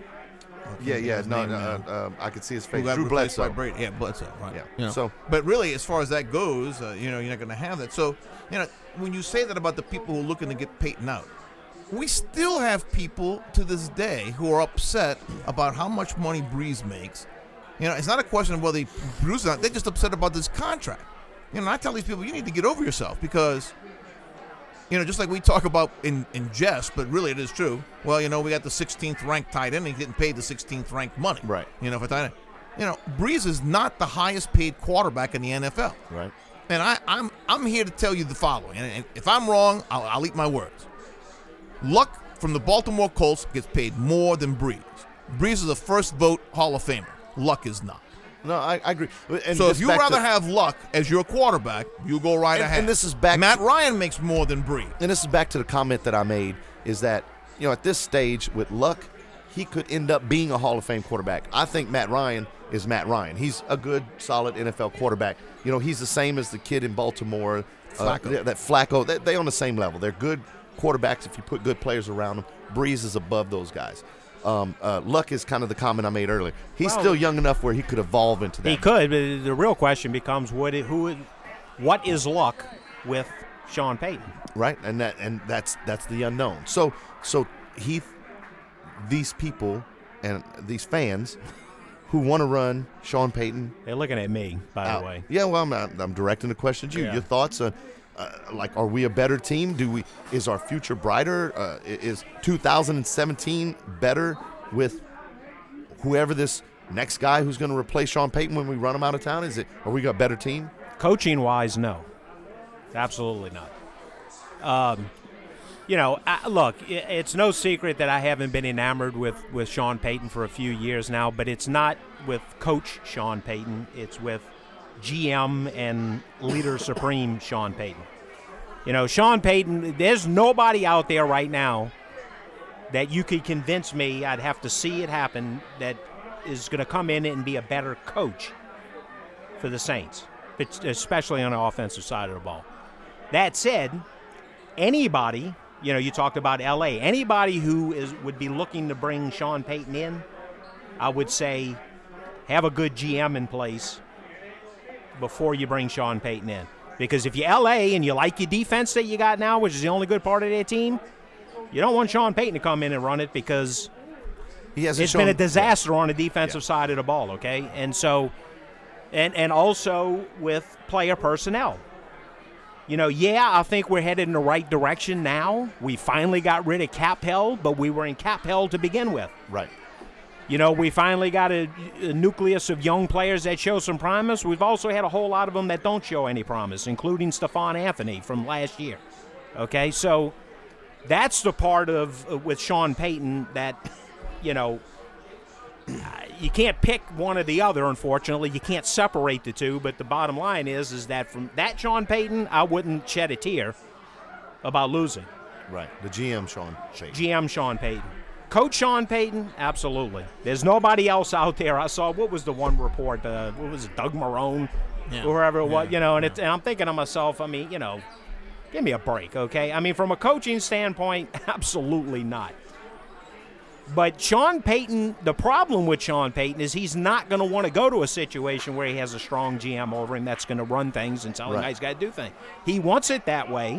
S3: I could see his face.
S5: Who got
S3: Drew
S5: replaced
S3: Bledsoe.
S5: by Brady. Yeah, Bledsoe, right.
S3: Yeah. So,
S5: but really, as far as that goes, you're not going to have that. So, when you say that about the people who are looking to get Payton out, we still have people to this day who are upset about how much money Breeze makes. It's not a question of whether he produces or not. They're just upset about this contract. I tell these people, you need to get over yourself because, just like we talk about in jest, but really it is true. Well, we got the 16th ranked tight end and he's getting paid the 16th ranked money.
S3: Right.
S5: For tight end. Breeze is not the highest paid quarterback in the NFL.
S3: Right.
S5: And I'm here to tell you the following. And if I'm wrong, I'll eat my words. Luck from the Baltimore Colts gets paid more than Breeze. Breeze is a first vote Hall of Famer. Luck is not.
S3: No, I agree. And
S5: So
S3: this
S5: if you
S3: back
S5: rather
S3: to-
S5: have Luck as your quarterback, you go right ahead.
S3: And this is back.
S5: Matt Ryan makes more than Bree.
S3: And this is back to the comment that I made, is that, at this stage with Luck, he could end up being a Hall of Fame quarterback. I think Matt Ryan is Matt Ryan. He's a good, solid NFL quarterback. He's the same as the kid in Baltimore.
S5: Flacco.
S3: That Flacco. They on the same level. They're good quarterbacks if you put good players around them. Breeze is above those guys. Luck is kind of the comment I made earlier. He's still young enough where he could evolve into that.
S11: He could, but the real question becomes what is Luck with Sean Payton?
S3: Right, and that's the unknown. So Heath, these people and these fans who want to run Sean Payton.
S11: They're looking at me, by the way.
S3: Yeah, well, I'm directing the question to you.
S11: Yeah.
S3: Your thoughts on, are we a better team? Is our future brighter? Is 2017 better with whoever this next guy who's going to replace Sean Payton when we run him out of town? Are we got a better team?
S11: Coaching-wise, no. Absolutely not. Look, it's no secret that I haven't been enamored with Sean Payton for a few years now, but it's not with Coach Sean Payton. It's with GM and leader supreme Sean Payton. Sean Payton, there's nobody out there right now that you could convince me, I'd have to see it happen, that is going to come in and be a better coach for the Saints, especially on the offensive side of the ball. That said, anybody, you talked about L.A., anybody who would be looking to bring Sean Payton in, I would say have a good GM in place before you bring Sean Payton in. Because if you're L.A. and you like your defense that you got now, which is the only good part of their team, you don't want Sean Payton to come in and run it because it's been a disaster on the defensive side of the ball, okay? And so, and also with player personnel. I think we're headed in the right direction now. We finally got rid of cap hell, but we were in cap hell to begin with.
S3: Right.
S11: We finally got a nucleus of young players that show some promise. We've also had a whole lot of them that don't show any promise, including Stephon Anthony from last year. Okay, so that's the part with Sean Payton that, you can't pick one or the other, unfortunately. You can't separate the two, but the bottom line is that from that Sean Payton, I wouldn't shed a tear about losing.
S3: Right, the GM Sean Payton.
S11: GM Sean Payton. Coach Sean Payton, absolutely. There's nobody else out there. I saw, what was the one report? What was it, Doug Marrone?
S5: Yeah.
S11: Whoever it was, and I'm thinking to myself, give me a break, okay? From a coaching standpoint, absolutely not. But Sean Payton, the problem with Sean Payton is he's not going to want to go to a situation where he has a strong GM over him that's going to run things and tell him how he's got to do things. He wants it that way.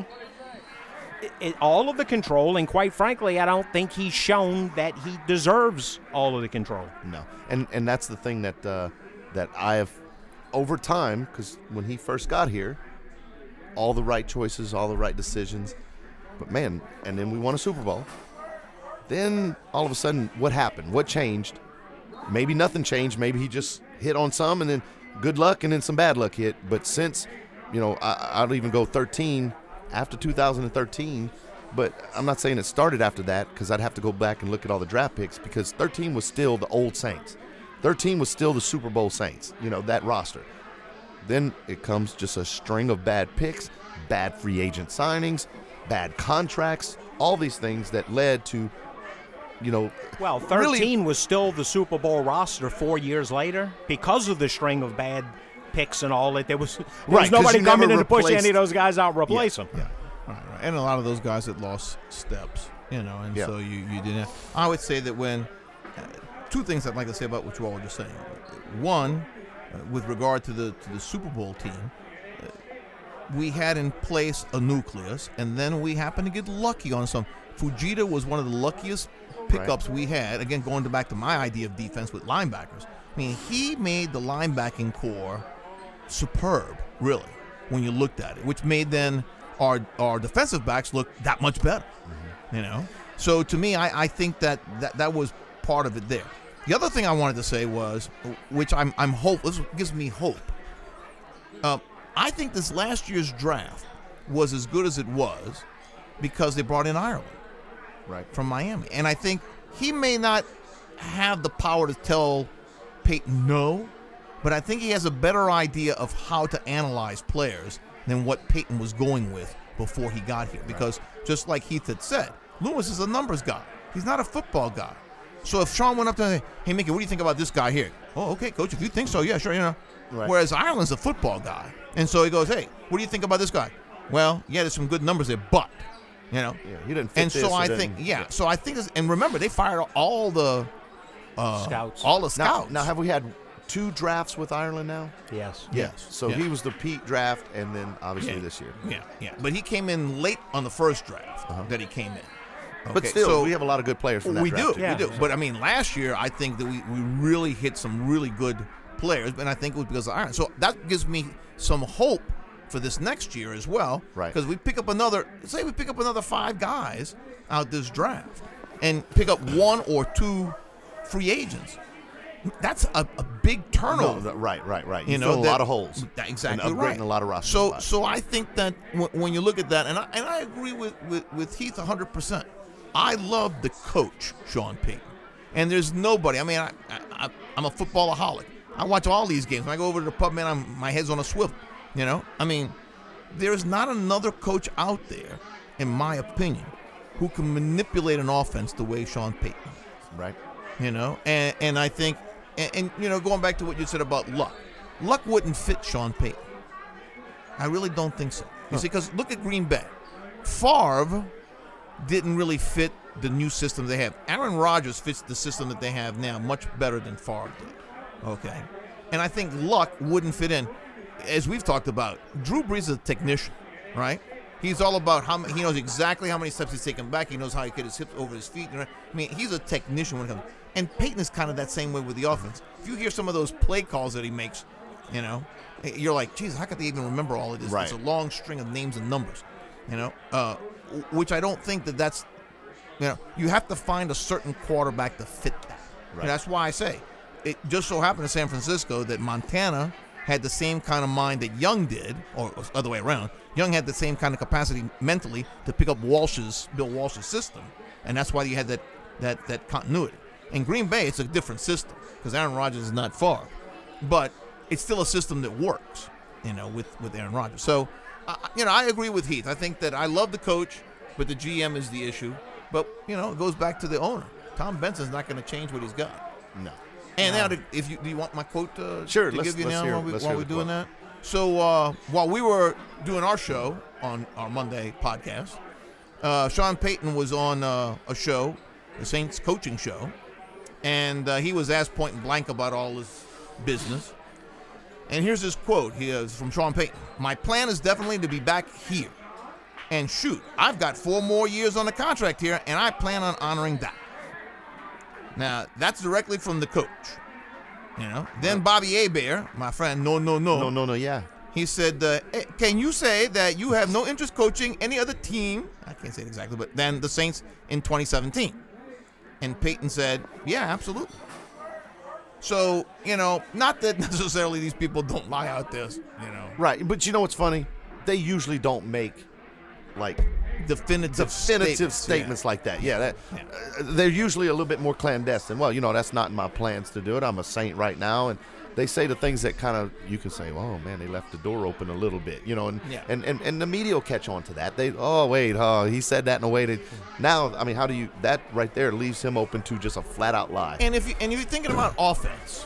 S11: All of the control, and quite frankly, I don't think he's shown that he deserves all of the control.
S3: No, and that's the thing that I have, over time, because when he first got here, all the right choices, all the right decisions, but man, and then we won a Super Bowl. Then all of a sudden, what happened? What changed? Maybe nothing changed. Maybe he just hit on some, and then good luck, and then some bad luck hit. But since, I'd even go 13. After 2013, but I'm not saying it started after that because I'd have to go back and look at all the draft picks because 13 was still the old Saints. 13 was still the Super Bowl Saints, that roster. Then it comes just a string of bad picks, bad free agent signings, bad contracts, all these things that led to,
S11: Well, 13 was still the Super Bowl roster 4 years later because of the string of bad picks and all that. There was nobody coming in to push any of those guys out and replace them.
S5: Yeah. Right. And a lot of those guys that lost steps, so you didn't. I would say that when two things I'd like to say about what you all were just saying. One, with regard to the Super Bowl team, we had in place a nucleus, and then we happened to get lucky on some. Fujita was one of the luckiest pickups we had. Again, going back to my idea of defense with linebackers. He made the linebacking core superb, really, when you looked at it, which made then our defensive backs look that much better. Mm-hmm. So to me, I think that was part of it there. The other thing I wanted to say was, which I'm hopeful, this gives me hope. I think this last year's draft was as good as it was because they brought in Ireland, from Miami, and I think he may not have the power to tell Payton no, but I think he has a better idea of how to analyze players than what Payton was going with before he got here. Because just like Heath had said, Loomis is a numbers guy. He's not a football guy. So if Sean went up there and said, hey, Mickey, what do you think about this guy here? Oh, okay, coach, if you think so, yeah, sure,
S3: Right.
S5: Whereas Ireland's a football guy. And so he goes, hey, what do you think about this guy? Well, yeah, there's some good numbers there, but,
S3: Yeah, he didn't fit
S5: And
S3: this
S5: so
S3: or
S5: I
S3: didn't-
S5: think, so I think, and remember, they fired all the
S11: Scouts.
S5: All the scouts.
S3: Now, have we had 2 drafts with Ireland now?
S11: Yes.
S3: So he was the Pete draft, and then obviously this year.
S5: Yeah. But he came in late on the first draft that he came in.
S3: But
S5: Okay,
S3: still,
S5: so
S3: we have a lot of good players from that
S5: we
S3: draft.
S5: do,
S3: too.
S5: we do. But I mean, last year I think that we really hit some really good players, and I think it was because of Ireland. So that gives me some hope for this next year as well.
S3: Right.
S5: Because we pick up another 5 guys out this draft, and pick up 1 or 2 free agents. That's a big turnover.
S3: Right.
S5: You know,
S3: fill a lot of holes.
S5: Exactly
S3: and upgrading
S5: right.
S3: a lot of roster spots.
S5: So I think that when you look at that, and I agree with Heath 100%. I love the coach, Sean Payton. And there's nobody. I mean, I'm a footballaholic. I watch all these games. When I go over to the pub, man, my head's on a swivel. You know? I mean, there's not another coach out there, in my opinion, who can manipulate an offense the way Sean Payton does.
S3: Right.
S5: You know? And I think, and you know, going back to what you said about Luck. Luck wouldn't fit Sean Payton. I really don't think so. You see, because look at Green Bay. Favre didn't really fit the new system they have. Aaron Rodgers fits the system that they have now much better than Favre did. Okay? And I think Luck wouldn't fit in. As we've talked about, Drew Brees is a technician, right? He's all about he knows exactly how many steps he's taking back. He knows how he get his hips over his feet. I mean, he's a technician when it comes. And Payton is kind of that same way with the offense. If you hear some of those play calls that he makes, you know, you're like, geez, how could they even remember all of this?
S3: Right.
S5: It's a long string of names and numbers, you know, which I don't think that's, you know, you have to find a certain quarterback to fit that.
S3: Right.
S5: And that's why I say it just so happened in San Francisco that Montana had the same kind of mind that Young did, or other way around. Young had the same kind of capacity mentally to pick up Bill Walsh's system, and that's why you had that continuity. In Green Bay, it's a different system because Aaron Rodgers is not far, but it's still a system that works, you know, with Aaron Rodgers. So, you know, I agree with Heath. I think that I love the coach, but the GM is the issue. But, you know, it goes back to the owner. Tom Benson's not going to change what he's got.
S3: No.
S5: And now, do you want my quote
S3: sure,
S5: to give you now while we're doing
S3: quote.
S5: that? So while we were doing our show on our Monday podcast, Sean Payton was on a show, the Saints coaching show, and he was asked point blank about all his business. And here's his quote. He is from Sean Payton. My plan is definitely to be back here. And shoot, I've got 4 more years on the contract here, and I plan on honoring that. Now, that's directly from the coach. You know. Then Bobby Hebert, my friend, no,
S3: yeah.
S5: He said, hey, can you say that you have no interest coaching any other team, I can't say it exactly, but than the Saints in 2017? And Payton said, yeah, absolutely. So, you know, not that necessarily these people don't lie out there, you know.
S3: Right, but you know what's funny? They usually don't make, like,
S5: definitive
S3: statements like that. Yeah, they're usually a little bit more clandestine. Well, you know, that's not in my plans to do it. I'm a Saint right now, and they say the things that kind of you can say, oh man, they left the door open a little bit, you know, and the media will catch on to that. He said that in a way that now, I mean, how do you, that right there leaves him open to just a flat out lie.
S5: And if you're thinking about offense,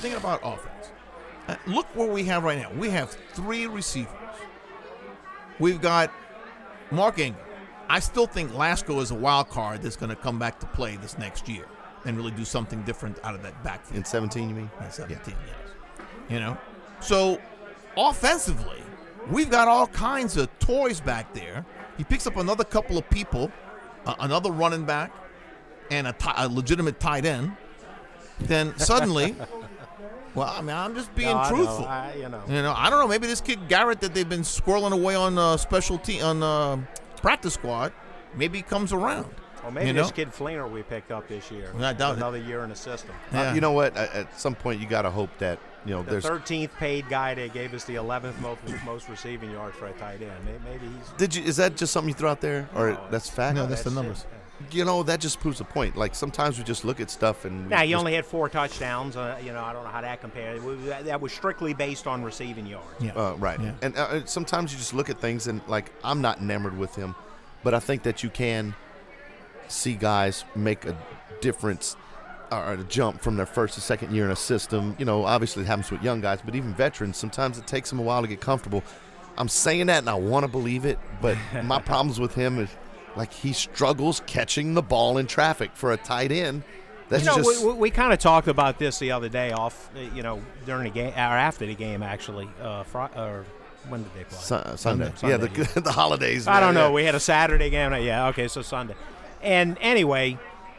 S5: look where we have right now. We have 3 receivers. We've got Mark Ingram. I still think Lasco is a wild card that's going to come back to play this next year and really do something different out of that backfield.
S3: In 17, you mean?
S5: In 17, yes. You know? So, offensively, we've got all kinds of toys back there. He picks up another couple of people, another running back, and a legitimate tight end. Then suddenly... Well, I mean, I'm just being truthful.
S11: You know,
S5: I don't know. Maybe this kid Garrett that they've been squirreling away on special team on practice squad, maybe he comes around.
S11: Or maybe this kid Fleener we picked up this year.
S5: I doubt
S11: another year in the system.
S3: Yeah. You know what? At some point, you got to hope that
S11: the
S3: there's
S11: 13th paid guy that gave us the 11th most receiving yards for a tight end. Maybe he's.
S3: Is that just something you threw out there, or that's fact?
S5: No, that's the numbers.
S3: That just proves a point. Like, sometimes we just look at stuff and...
S11: Now, he only had 4 touchdowns. I don't know how that compared. That was strictly based on receiving yards.
S5: Yeah.
S3: Right. Yeah. And sometimes you just look at things and, like, I'm not enamored with him, but I think that you can see guys make a difference or a jump from their first to second year in a system. Obviously it happens with young guys, but even veterans, sometimes it takes them a while to get comfortable. I'm saying that and I want to believe it, but my problems with him is, like, he struggles catching the ball in traffic for a tight end. That's
S11: we kind of talked about this the other day during the game, or after the game, actually. Or when did they play?
S3: Sunday.
S11: Yeah,
S3: the holidays.
S11: I don't know. Yeah. We had a Saturday game. Yeah, okay, so Sunday. And anyway,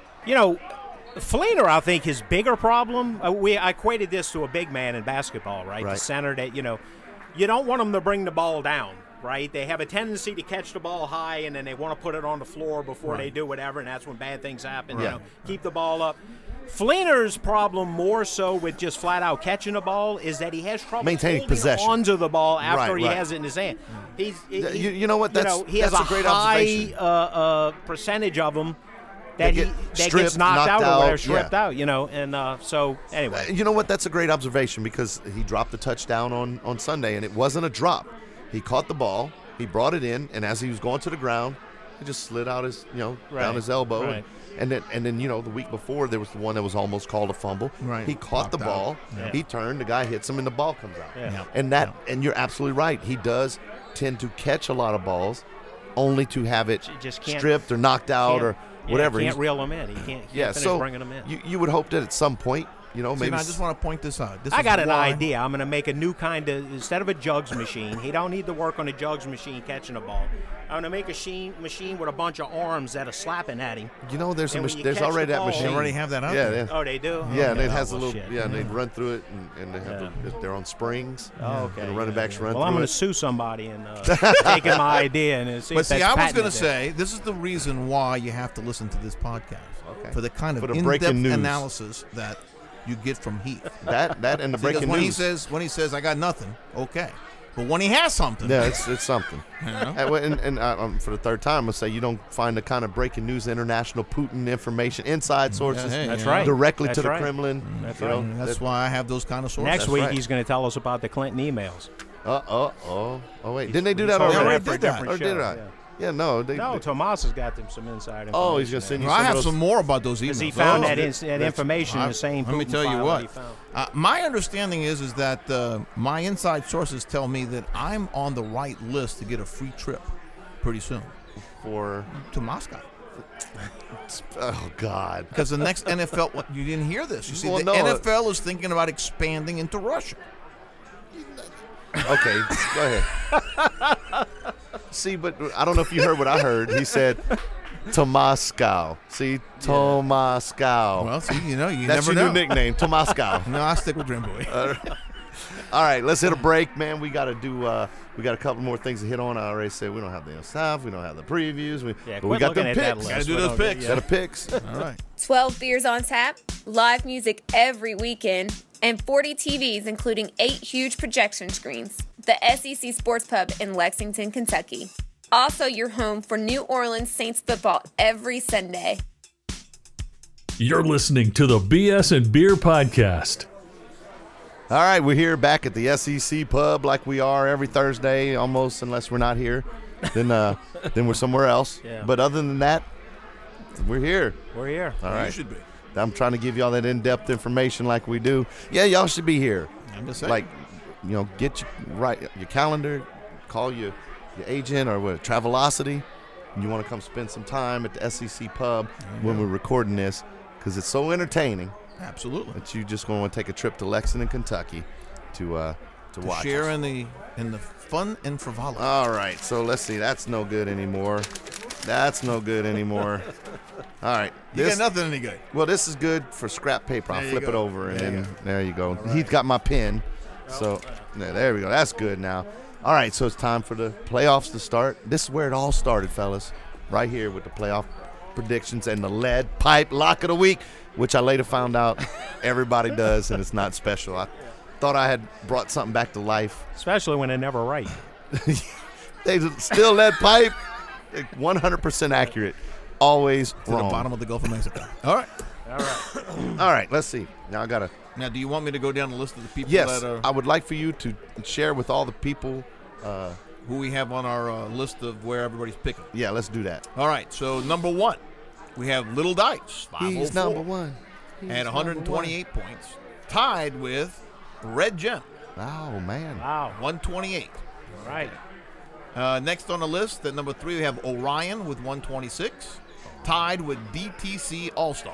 S11: Fleener, I think his bigger problem, I equated this to a big man in basketball, right? The center that, you don't want them to bring the ball down. Right, they have a tendency to catch the ball high, and then they want to put it on the floor before they do whatever, and that's when bad things happen.
S3: Yeah.
S11: Keep the ball up. Fleener's problem more so with just flat out catching the ball is that he has trouble
S3: maintaining
S11: holding
S3: possession
S11: onto the ball after he has it in his hand.
S3: You know what? He has
S11: a
S3: great
S11: high percentage of them that gets knocked out or whatever, stripped out. And so anyway,
S3: you know what? That's a great observation because he dropped the touchdown on Sunday, and it wasn't a drop. He caught the ball, he brought it in, and as he was going to the ground, he just slid out his, down his elbow.
S11: Right.
S3: And then the week before, there was the one that was almost called a fumble.
S5: Right.
S3: He caught the ball, he turned, the guy hits him, and the ball comes out.
S11: Yeah.
S3: And you're absolutely right. He does tend to catch a lot of balls, only to have it stripped or knocked out or whatever.
S11: He can't reel them in. He can't finish bringing them in.
S3: You would hope that at some point, maybe.
S5: I just want to point this out.
S11: I got an idea. I'm going to make a new kind of, instead of a jugs machine, he don't need to work on a jugs machine catching a ball. I'm going to make a machine with a bunch of arms that are slapping at him.
S3: There's already that machine.
S5: They already have that out there.
S11: Oh, they do?
S3: Yeah, and it has a little, and they run through it, and they have they're on springs.
S11: Oh, okay.
S3: And the running backs run through it.
S11: Well, I'm going to sue somebody and taking my idea and see if that's
S5: I was going to
S11: patented.
S5: say, this is the reason why you have to listen to this podcast.
S3: Okay.
S5: For the kind of
S3: in-depth
S5: analysis that you get from Heath.
S3: That and the breaking news.
S5: When he says I got nothing, okay, but when he has something,
S3: it's something. And for the third time, I'll say you don't find the kind of breaking news, international Putin information, inside sources.
S11: That's right.
S3: Directly
S11: That's
S3: to the
S11: right.
S3: Kremlin.
S11: That's right.
S5: That's why I have those kind of sources.
S11: Next week he's going to tell us about the Clinton emails.
S3: Oh wait, didn't they do that already?
S5: They already did that.
S3: Or did I? Yeah, no.
S11: Tomas has got them some inside information.
S3: Oh, he's going to send you
S5: I
S3: some
S5: have
S3: of
S5: some more about those emails.
S11: Because he found that information in the same
S5: Let me
S11: Putin
S5: tell you
S11: file
S5: what.
S11: that he found.
S5: My understanding is that my inside sources tell me that I'm on the right list to get a free trip pretty soon. To Moscow.
S3: Oh, God.
S5: Because the next NFL, you didn't hear this. You see,
S3: Well,
S5: the
S3: no.
S5: NFL is thinking about expanding into Russia.
S3: Okay, go ahead. See, but I don't know if you heard what I heard. He said, to Moscow. See, to Moscow.
S5: Well, see, you
S3: That's
S5: never
S3: your
S5: know.
S3: new nickname, to Moscow.
S5: No, I stick with Dream Boy.
S3: All right, let's hit a break, man. We got to do. We got a couple more things to hit on. I already said we don't have the stuff. We don't have the previews. But we got the picks.
S5: Got to do those picks.
S3: Got the picks.
S5: All right.
S12: 12 beers on tap, live music every weekend, and 40 TVs, including 8 huge projection screens. The SEC Sports Pub in Lexington, Kentucky. Also your home for New Orleans Saints football every Sunday.
S2: You're listening to the BS and Beer Podcast.
S3: All right, we're here back at the SEC Pub like we are every Thursday, almost, unless we're not here. Then we're somewhere else.
S11: Yeah.
S3: But other than that, we're here.
S11: We're here.
S3: All right.
S5: You should be.
S3: I'm trying to give you all that in-depth information like we do. Yeah, y'all should be here.
S5: I'm just saying.
S3: Like, get your calendar, call your agent or what, Travelocity, and you want to come spend some time at the SEC Pub when we're recording this because it's so entertaining.
S5: Absolutely.
S3: That you just going to take a trip to Lexington, Kentucky to watch
S5: share
S3: us.
S5: in the fun and frivolity.
S3: All right, so let's see. That's no good anymore. All right.
S5: You got nothing any good.
S3: Well, this is good for scrap paper. I'll
S5: There you
S3: flip it
S5: go.
S3: over, and
S5: There you
S3: then
S5: go.
S3: there you go.
S5: right.
S3: He's got my pen. So there we go. That's good now. All right, so it's time for the playoffs to start. This is where it all started, fellas. Right here with the playoff predictions and the lead pipe lock of the week, which I later found out everybody does, and it's not special. I thought I had brought something back to life.
S11: Especially when they're never right.
S3: They still lead pipe, 100% accurate. always
S5: To
S3: wrong.
S5: the bottom of the Gulf of Mexico. All right.
S3: All right, let's see. Now I got to.
S5: Now, do you want me to go down the list of the people
S3: Yes,
S5: that are
S3: I would like for you to share with all the people.
S5: who we have on our list of where everybody's picking?
S3: Yeah, let's do that.
S5: All right. So number 1, we have Little Dice. 504,
S3: He's number one.
S5: at 128 points, tied with Red Gem.
S3: Oh, man.
S11: Wow.
S5: 128.
S11: All right.
S5: Next on the list, at number 3, we have Orion with 126, tied with DTC All-Stars.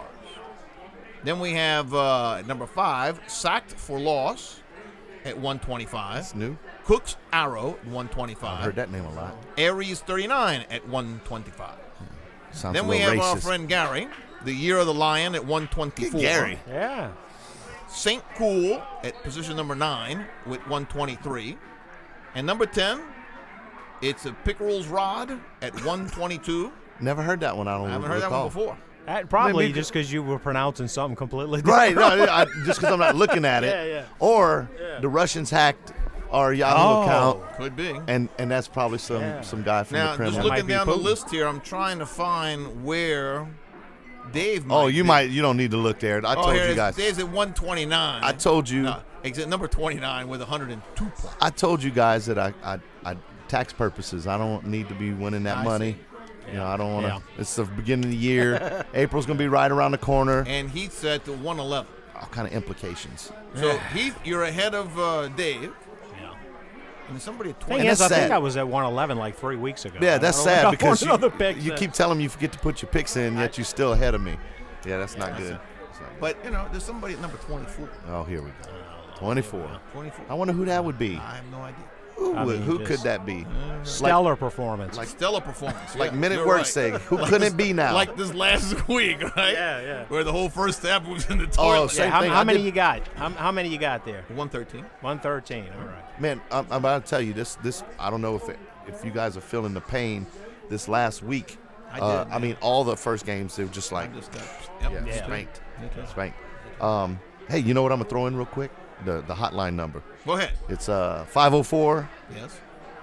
S5: Then we have number 5, Sacked for Loss at 125.
S3: That's new.
S5: Cook's Arrow at 125.
S3: I've heard that name a lot.
S5: Aries 39 at 125.
S3: Sounds
S5: Then
S3: a
S5: we have
S3: little
S5: our
S3: racist.
S5: friend Gary, the Year of the Lion at 124.
S3: Gary.
S11: Yeah.
S5: St. Cool at position number 9 with 123. And number 10, it's a Pickerel's Rod at 122.
S3: Never heard that one. I don't
S5: I haven't heard that one
S3: recall.
S5: before.
S11: Probably
S3: Maybe-
S11: just because you were pronouncing something completely different.
S3: Right, no, just because I'm not looking at it.
S11: Yeah.
S3: Or the Russians hacked our Yahoo account,
S5: Could be.
S3: and that's probably some guy from
S5: Now,
S3: the Kremlin.
S5: just looking
S11: be
S5: down the
S11: Putin.
S5: list here, I'm trying to find where Dave might
S3: Oh, you
S5: be.
S3: might. You don't need to look there. I told
S5: here it
S3: you
S5: is.
S3: guys.
S5: Dave's at 129.
S3: I told you.
S5: No, he's at number 29 with 102 points.
S3: I told you guys that I tax purposes. I don't need to be winning that
S5: I
S3: money.
S5: see.
S3: You know, I don't want to.
S11: Yeah.
S3: It's the beginning of the year. April's gonna be right around the corner.
S5: And Heath's at 111.
S3: All kind of implications.
S5: So, Heath, you're ahead of Dave.
S11: Yeah.
S5: And somebody at
S11: Thing
S5: 20.
S3: And
S11: is,
S3: that's
S11: I think
S3: sad.
S11: I was at 111 like 3 weeks ago.
S3: Yeah, that's
S11: I don't
S3: sad
S11: know
S3: because
S11: if I want another pick.
S3: you keep telling me you forget to put your picks in, yet you're still ahead of me. Yeah, that's not good.
S5: But, there's somebody at number 24.
S3: Oh, here we go. 24.
S5: 24.
S3: I wonder who that would be.
S5: I have no idea.
S3: Who could
S11: just
S3: that be?
S11: Stellar performance.
S5: Like stellar performance.
S3: Like
S5: Yeah,
S3: Men at
S5: you're
S3: Work
S5: right.
S3: saying, who
S5: Like
S3: couldn't
S5: this-
S3: it be now?
S5: Like this last week, right?
S11: Yeah.
S5: Where the whole first half was in the toilet.
S3: same
S11: how
S3: thing.
S11: how
S3: I
S11: many
S3: did-
S11: you got? How many you got there?
S5: 113.
S11: 113. All right.
S3: Man, I'm about to tell you this. I don't know if you guys are feeling the pain this last week.
S5: I did, man.
S3: mean, all the first games they were just like
S5: I just got
S3: yeah, spanked. Spanked. Hey, you know what I'm gonna throw in real quick? The hotline number.
S5: Go ahead.
S3: It's 504
S5: Yes.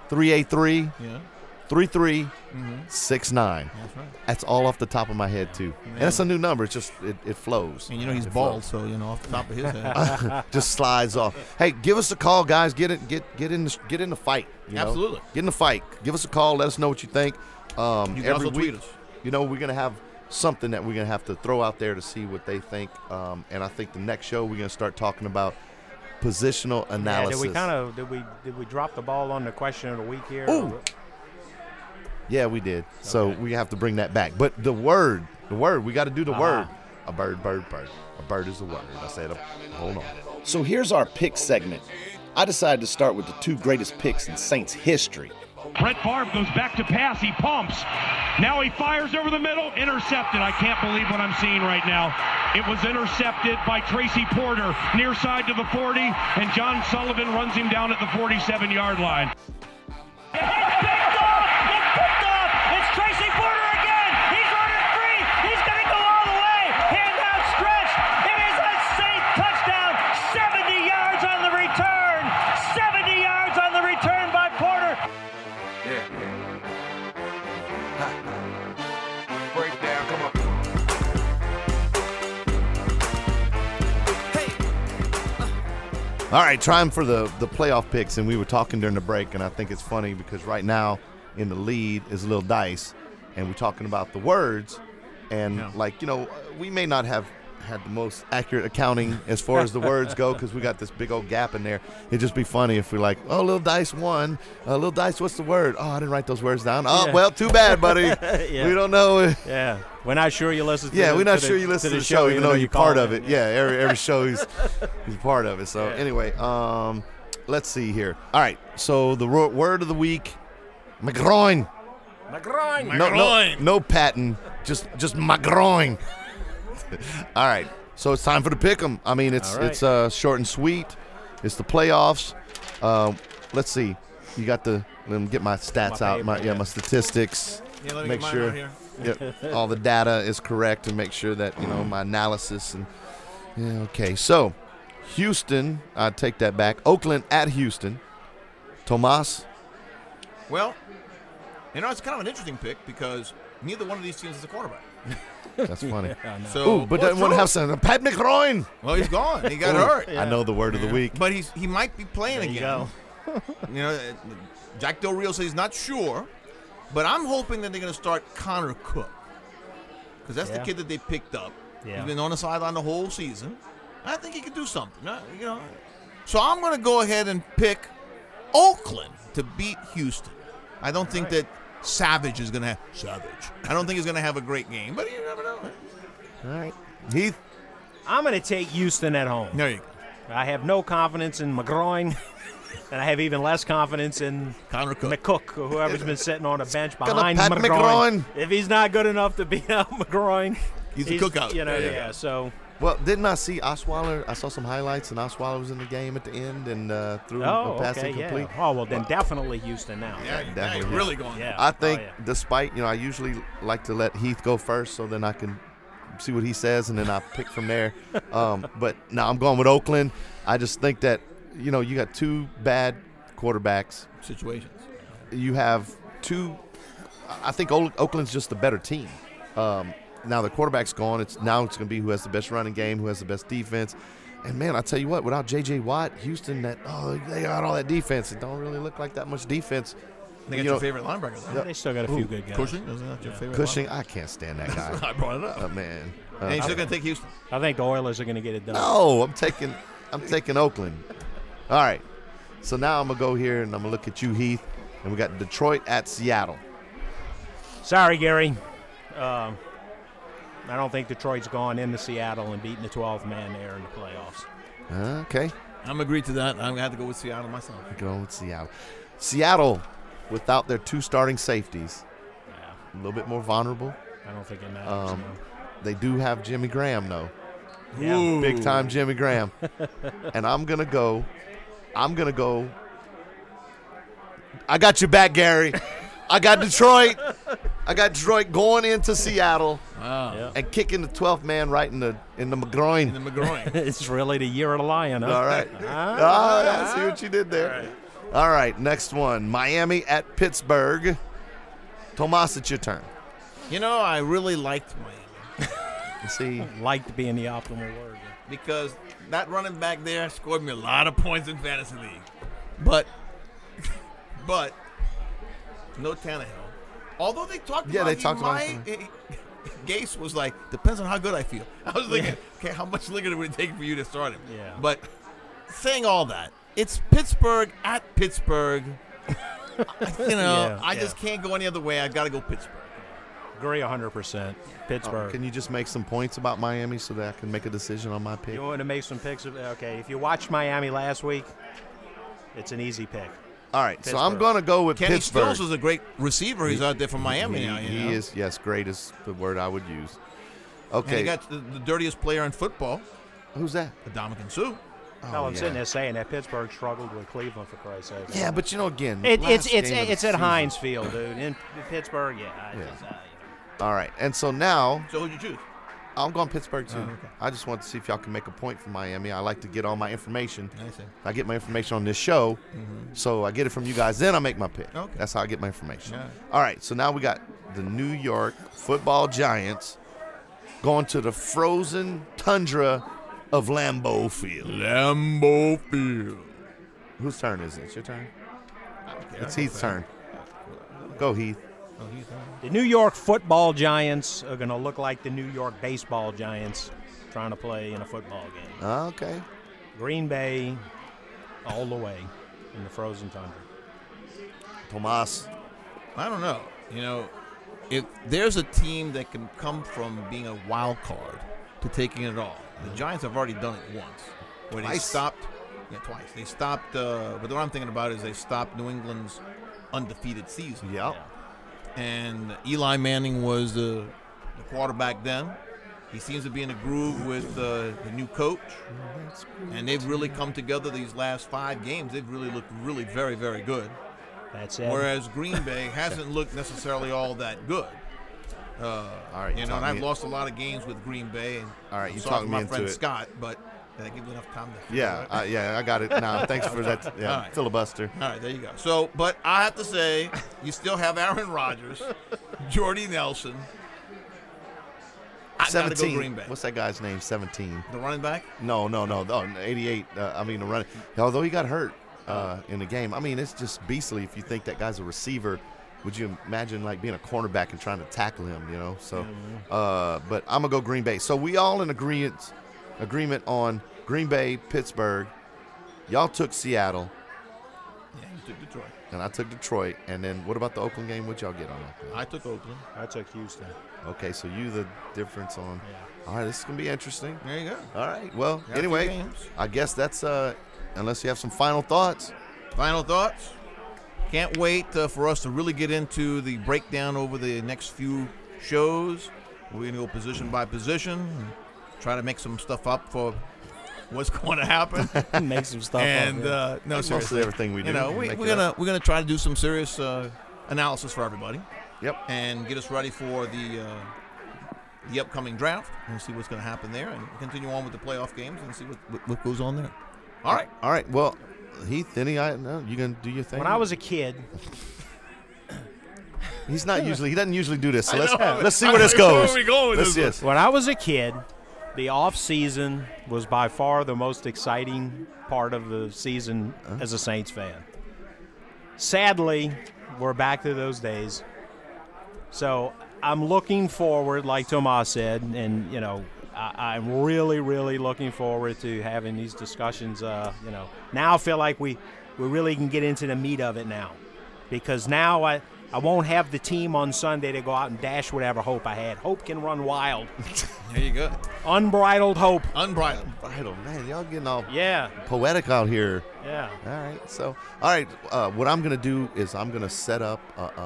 S3: 383
S5: Yeah.
S3: 3369.
S5: That's right.
S3: That's all off the top of my head too, and it's a new number. It's just it flows.
S5: And he's
S3: It
S5: bald,
S3: flows.
S5: so off the top of his head.
S3: Just slides off. Hey, give us a call, guys. Get in the fight. You know?
S5: Absolutely.
S3: Get in the fight. Give us a call. Let us know what you think.
S5: You can
S3: Every
S5: also
S3: week,
S5: tweet us.
S3: we're gonna have something that we're gonna have to throw out there to see what they think. And I think the next show we're gonna start talking about positional
S11: Yeah,
S3: analysis.
S11: did we drop the ball on the question of the week here?
S3: Ooh. Yeah, we did. So we have to bring that back. But the word, we got to do the word. A bird. A bird is a word. I said, hold on. So here's our pick segment. I decided to start with the 2 greatest picks in Saints history.
S13: Brett Favre goes back to pass. He pumps. Now he fires over the middle. Intercepted. I can't believe what I'm seeing right now. It was intercepted by Tracy Porter, near side to the 40, and John Sullivan runs him down at the 47-yard line. It's picked off! It's picked off! It's Tracy Porter again! He's running free! He's going to go all the way! Handout stretch! It is a Saint touchdown! 70 yards on the return! 70 yards on the return by Porter!
S1: Breakdown, come on.
S3: All right, time for the playoff picks, and we were talking during the break, and I think it's funny because right now in the lead is Lil Dice, and we're talking about the words, and we may not have had the most accurate accounting as far as the words go because we got this big old gap in there. It'd just be funny if we're like, oh, Lil Dice won. Lil Dice, what's the word? Oh, I didn't write those words down. Oh, well, too bad, buddy.
S11: Yeah.
S3: We don't know.
S11: Yeah, we're not sure you listen to
S3: We're not sure you listen to the show, even though you're part of it.
S11: in.
S3: Yeah, every show he's part of it. So anyway, let's see here. All right, so the word of the week, McGroin. No patent, just McGroin. All right, so it's time for the pick 'em. I mean, it's short and sweet. It's the playoffs. Let's see. You got let me get my stats out. My statistics.
S5: Yeah, let me
S3: make
S5: get mine
S3: sure.
S5: out here.
S3: Yep, all the data is correct and make sure that my analysis and okay. So Houston, I take that back. Oakland at Houston. Tomas.
S5: Well, it's kind of an interesting pick because neither one of these teams is a quarterback.
S3: That's funny.
S5: So,
S3: but doesn't want to have some. Pat McGroin.
S5: Well, he's gone. He got hurt.
S3: I know the word of the week.
S5: But he might be playing again. You know, Jack Del Rio says he's not sure, but I'm hoping that they're going to start Connor Cook because that's the kid that they picked up.
S11: Yeah.
S5: He's been on the sideline the whole season. I think he could do something. You know, so I'm going to go ahead and pick Oakland to beat Houston. I don't think that Savage is going to have I don't think he's going to have a great game, but you never know.
S3: All right, Heath.
S11: I'm going to take Houston at home.
S5: There you go.
S11: I have no confidence in McGroin, and I have even less confidence in
S5: Connor Cook.
S11: McCook, or whoever's been sitting on a bench behind
S3: Pat McGroin.
S11: If he's not good enough to beat out McGroin,
S5: he's a cookout.
S11: You know, so.
S3: Well, didn't I see Osweiler? I saw some highlights, and Osweiler was in the game at the end and threw a pass incomplete.
S11: Oh, well, then definitely Houston now.
S5: Yeah,
S3: definitely.
S5: You're really going.
S11: Yeah.
S3: I think, despite, I usually like to let Heath go first so then I can see what he says, and then I pick from there. But now I'm going with Oakland. I just think that, you got two bad quarterbacks.
S5: Situations.
S3: You have two. I think Oakland's just the better team. Now the quarterback's gone. It's going to be who has the best running game, who has the best defense. And, man, I tell you what, without J.J. Watt, Houston, they got all that defense. It don't really look like that much defense.
S5: They got your favorite linebacker, though.
S11: They still got a few good guys.
S5: Cushing? Isn't that your favorite
S3: Cushing? I can't stand that guy.
S5: I brought it up.
S3: Man.
S5: And you're still going to take Houston?
S11: I think the Oilers are going to get it done.
S3: No, I'm taking Oakland. All right. So now I'm going to go here, and I'm going to look at you, Heath. And we got Detroit at Seattle.
S11: Sorry, Gary. I don't think Detroit's gone into Seattle and beating the 12th man there in the playoffs.
S3: Okay.
S5: I'm agreed to that. I'm going to have to go with Seattle myself.
S3: Going with Seattle. Seattle, without their two starting safeties, a little bit more vulnerable.
S11: I don't think it matters.
S3: They do have Jimmy Graham, though.
S11: Yeah.
S3: Big time Jimmy Graham. And I'm going to go. I got your back, Gary. I got Detroit. Going into Seattle and kicking the 12th man right in the McGroin.
S5: In the McGroin.
S11: It's really the year of the Lion, huh?
S3: All right. I see what you did there. All right, next one. Miami at Pittsburgh. Tomas, it's your turn.
S5: I really liked Miami.
S3: See,
S11: liked being the optimal word.
S5: Because that running back there scored me a lot of points in fantasy league. But no Tannehill. Although they talked about Gase was like, depends on how good I feel. I was thinking, okay, how much liquor would it take for you to start him?
S11: Yeah.
S5: But saying all that, it's Pittsburgh at Pittsburgh. I just can't go any other way. I got to go Pittsburgh.
S11: Agree 100%. Pittsburgh.
S3: Can you just make some points about Miami so that I can make a decision on my pick?
S11: You want to make some picks? Okay, if you watched Miami last week, it's an easy pick.
S3: All right, Pittsburgh. So I'm going to go with
S5: Kenny
S3: Pittsburgh.
S5: Stills is a great receiver. He's out there from Miami now.
S3: He is, yes, great is the word I would use. Okay.
S5: And you got the dirtiest player in football.
S3: Who's that?
S5: Ndamukong Suh.
S11: I'm sitting there saying that Pittsburgh struggled with Cleveland, for Christ's sake.
S3: Yeah, but again,
S11: it's at Heinz Field, dude. In Pittsburgh,
S3: All right, and so now.
S5: So who'd you choose?
S3: I'm going Pittsburgh too.
S5: Oh, okay.
S3: I just want to see if y'all can make a point for Miami. I like to get all my information.
S5: I see.
S3: I get my information on this show, so I get it from you guys. Then I make my pick.
S5: Okay.
S3: That's how I get my information.
S5: Yeah.
S3: All right, so now we got the New York Football Giants going to the frozen tundra of Lambeau Field.
S5: Lambeau Field.
S3: Whose turn is it? It's your turn? It's Heath's turn. Go, Heath.
S11: The New York Football Giants are going to look like the New York Baseball Giants trying to play in a football game.
S3: Okay.
S11: Green Bay all the way in the frozen tundra.
S3: Tomas.
S5: I don't know. If there's a team that can come from being a wild card to taking it all, the Giants have already done it once. Where they stopped. Yeah, twice. They stopped. But what I'm thinking about is they stopped New England's undefeated season.
S3: Yep.
S11: Yeah.
S5: And Eli Manning was the quarterback then. He seems to be in a groove with the new coach. And they've really come together these last 5 games. They've really looked really very, very good.
S11: That's it.
S5: Whereas Green Bay hasn't looked necessarily all that good.
S3: All right,
S5: and I've lost a lot of games with Green Bay. And
S3: all right, you
S5: talking
S3: talking me
S5: my
S3: into
S5: friend
S3: it.
S5: Scott, but Did I give you enough time to
S3: Yeah, I got it now. Thanks for that
S5: All right.
S3: filibuster.
S5: All right, there you go. So, but I have to say, you still have Aaron Rodgers, Jordy Nelson. I gotta
S3: 17.
S5: go Green Bay.
S3: What's that guy's name? 17.
S5: The running back?
S3: No. 88. The running. Although he got hurt in the game. I mean, it's just beastly if you think that guy's a receiver. Would you imagine like being a cornerback and trying to tackle him? You know. So, but I'm gonna go Green Bay. So we all in agreement on Green Bay, Pittsburgh. Y'all took Seattle.
S5: Yeah, you took Detroit.
S3: And I took Detroit. And then what about the Oakland game? What'd y'all get on Oakland?
S5: I took Oakland.
S11: I took Houston.
S3: Okay, so you the difference on.
S11: Yeah.
S3: All right, this is gonna be interesting.
S5: There you go.
S3: All right. Well,
S5: Got a few
S3: anyway,
S5: games.
S3: I guess that's unless you have some final thoughts.
S5: Final thoughts? Can't wait for us to really get into the breakdown over the next few shows. We're going to go position by position and try to make some stuff up for what's going to happen.
S11: Make some stuff
S5: and,
S11: up.
S5: No,
S3: That's
S5: seriously.
S3: mostly everything we do.
S5: You know,
S3: Make
S5: we're
S3: it up.
S5: gonna try to do some serious analysis for everybody.
S3: Yep.
S5: And get us ready for the upcoming draft and see what's going to happen there, and continue on with the playoff games and see what goes on there. All right.
S3: Well, Heath, you gonna do your thing?
S11: When I was a kid,
S3: he doesn't usually do this. So
S5: I know.
S3: let's see where this goes.
S5: Where are we going with this?
S3: Yes.
S11: when I was a kid, the off season was by far the most exciting part of the season as a Saints fan. Sadly, we're back to those days. So I'm looking forward, like Tomas said, and I'm really, really looking forward to having these discussions. Now I feel like we really can get into the meat of it now, because now I won't have the team on Sunday to go out and dash whatever hope I had. Hope can run wild.
S5: There you go.
S11: Unbridled hope.
S5: Unbridled.
S3: Man, y'all getting all
S11: Yeah.
S3: poetic out here.
S11: Yeah.
S3: All right. So, what I'm gonna do is I'm gonna set up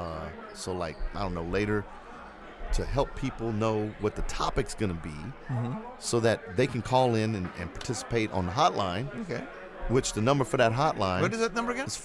S3: later to help people know what the topic's gonna be, so that they can call in and participate on the hotline.
S5: Okay.
S3: Which the number for that hotline?
S5: What is that number again?
S3: It's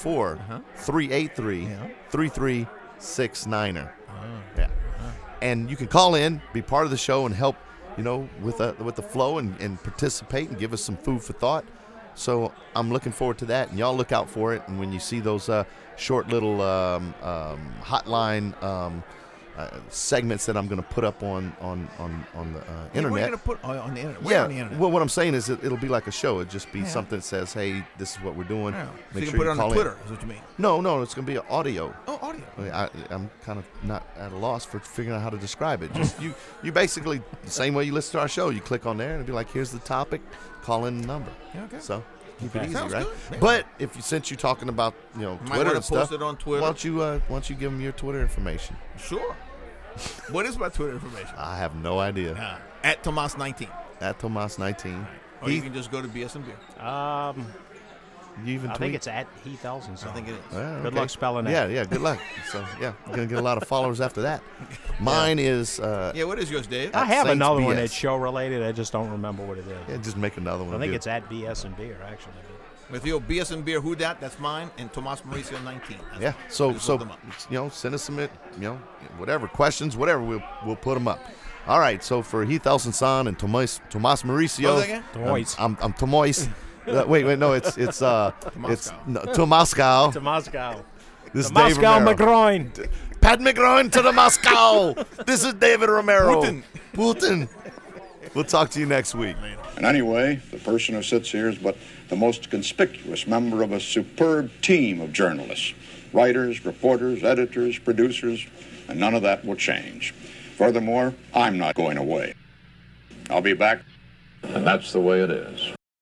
S3: 504-383-3369. Yeah. And you can call in, be part of the show, and help, with the flow and participate and give us some food for thought. So I'm looking forward to that, and y'all look out for it. And when you see those short little hotline segments that I'm going to put up on the internet.
S5: What are you going to put on the internet? Where
S3: Yeah.
S5: on the internet?
S3: Well, what I'm saying is it'll be like a show. It'll just be something that says, "Hey, this is what we're doing."
S5: Yeah. So
S3: Make
S5: you
S3: sure
S5: can put it on
S3: call
S5: the
S3: in.
S5: Twitter, is what you mean?
S3: No, it's going to be audio.
S5: Oh, audio.
S3: I'm kind of not at a loss for figuring out how to describe it. Just you basically the same way you listen to our show. You click on there and it'll be like, "Here's the topic. Call in the number."
S5: Yeah, okay.
S3: So keep it easy,
S5: Sounds
S3: right?
S5: good. Yeah.
S3: But since you're talking about
S5: Might
S3: Twitter
S5: wanna
S3: and stuff,
S5: post it on Twitter.
S3: Why don't you give them your Twitter information?
S5: Sure. What is my Twitter information?
S3: I have no idea.
S5: At Tomas19.
S3: At Tomas19.
S5: Or you can just go to BS and Beer.
S3: You even
S11: I
S3: tweet?
S11: think it's at Heath Elson.
S5: I think it is.
S3: Well,
S11: Good
S3: okay.
S11: luck spelling that.
S3: Yeah, good luck. So, you're going to get a lot of followers after that. Mine is...
S5: what is yours, Dave?
S11: I have
S3: Saints
S11: another one
S3: BS.
S11: that's show related. I just don't remember what it is.
S3: Yeah, just make another one.
S11: I think
S3: Good.
S11: it's at BS and Beer, actually.
S5: With your BS and Beer, who dat? That's mine. And Tomas Mauricio 19.
S3: Yeah. So
S5: Just look them up.
S3: send us some whatever questions, whatever, we'll put them up. All right. So for Heath Elson and Tomas Mauricio,
S5: What was that again?
S11: Tomas.
S3: I'm Tomas. Wait, no, it's
S5: Tomoscow.
S3: to Moscow.
S11: To Moscow.
S3: This is
S11: To
S3: Dave
S11: Moscow
S3: Romero.
S11: McGroin.
S3: Pat McGroin to the Moscow. This is David Romero.
S5: Putin.
S3: We'll talk to you next week.
S14: And anyway, the person who sits here is but the most conspicuous member of a superb team of journalists, writers, reporters, editors, producers, and none of that will change. Furthermore, I'm not going away. I'll be back, and that's the way it is.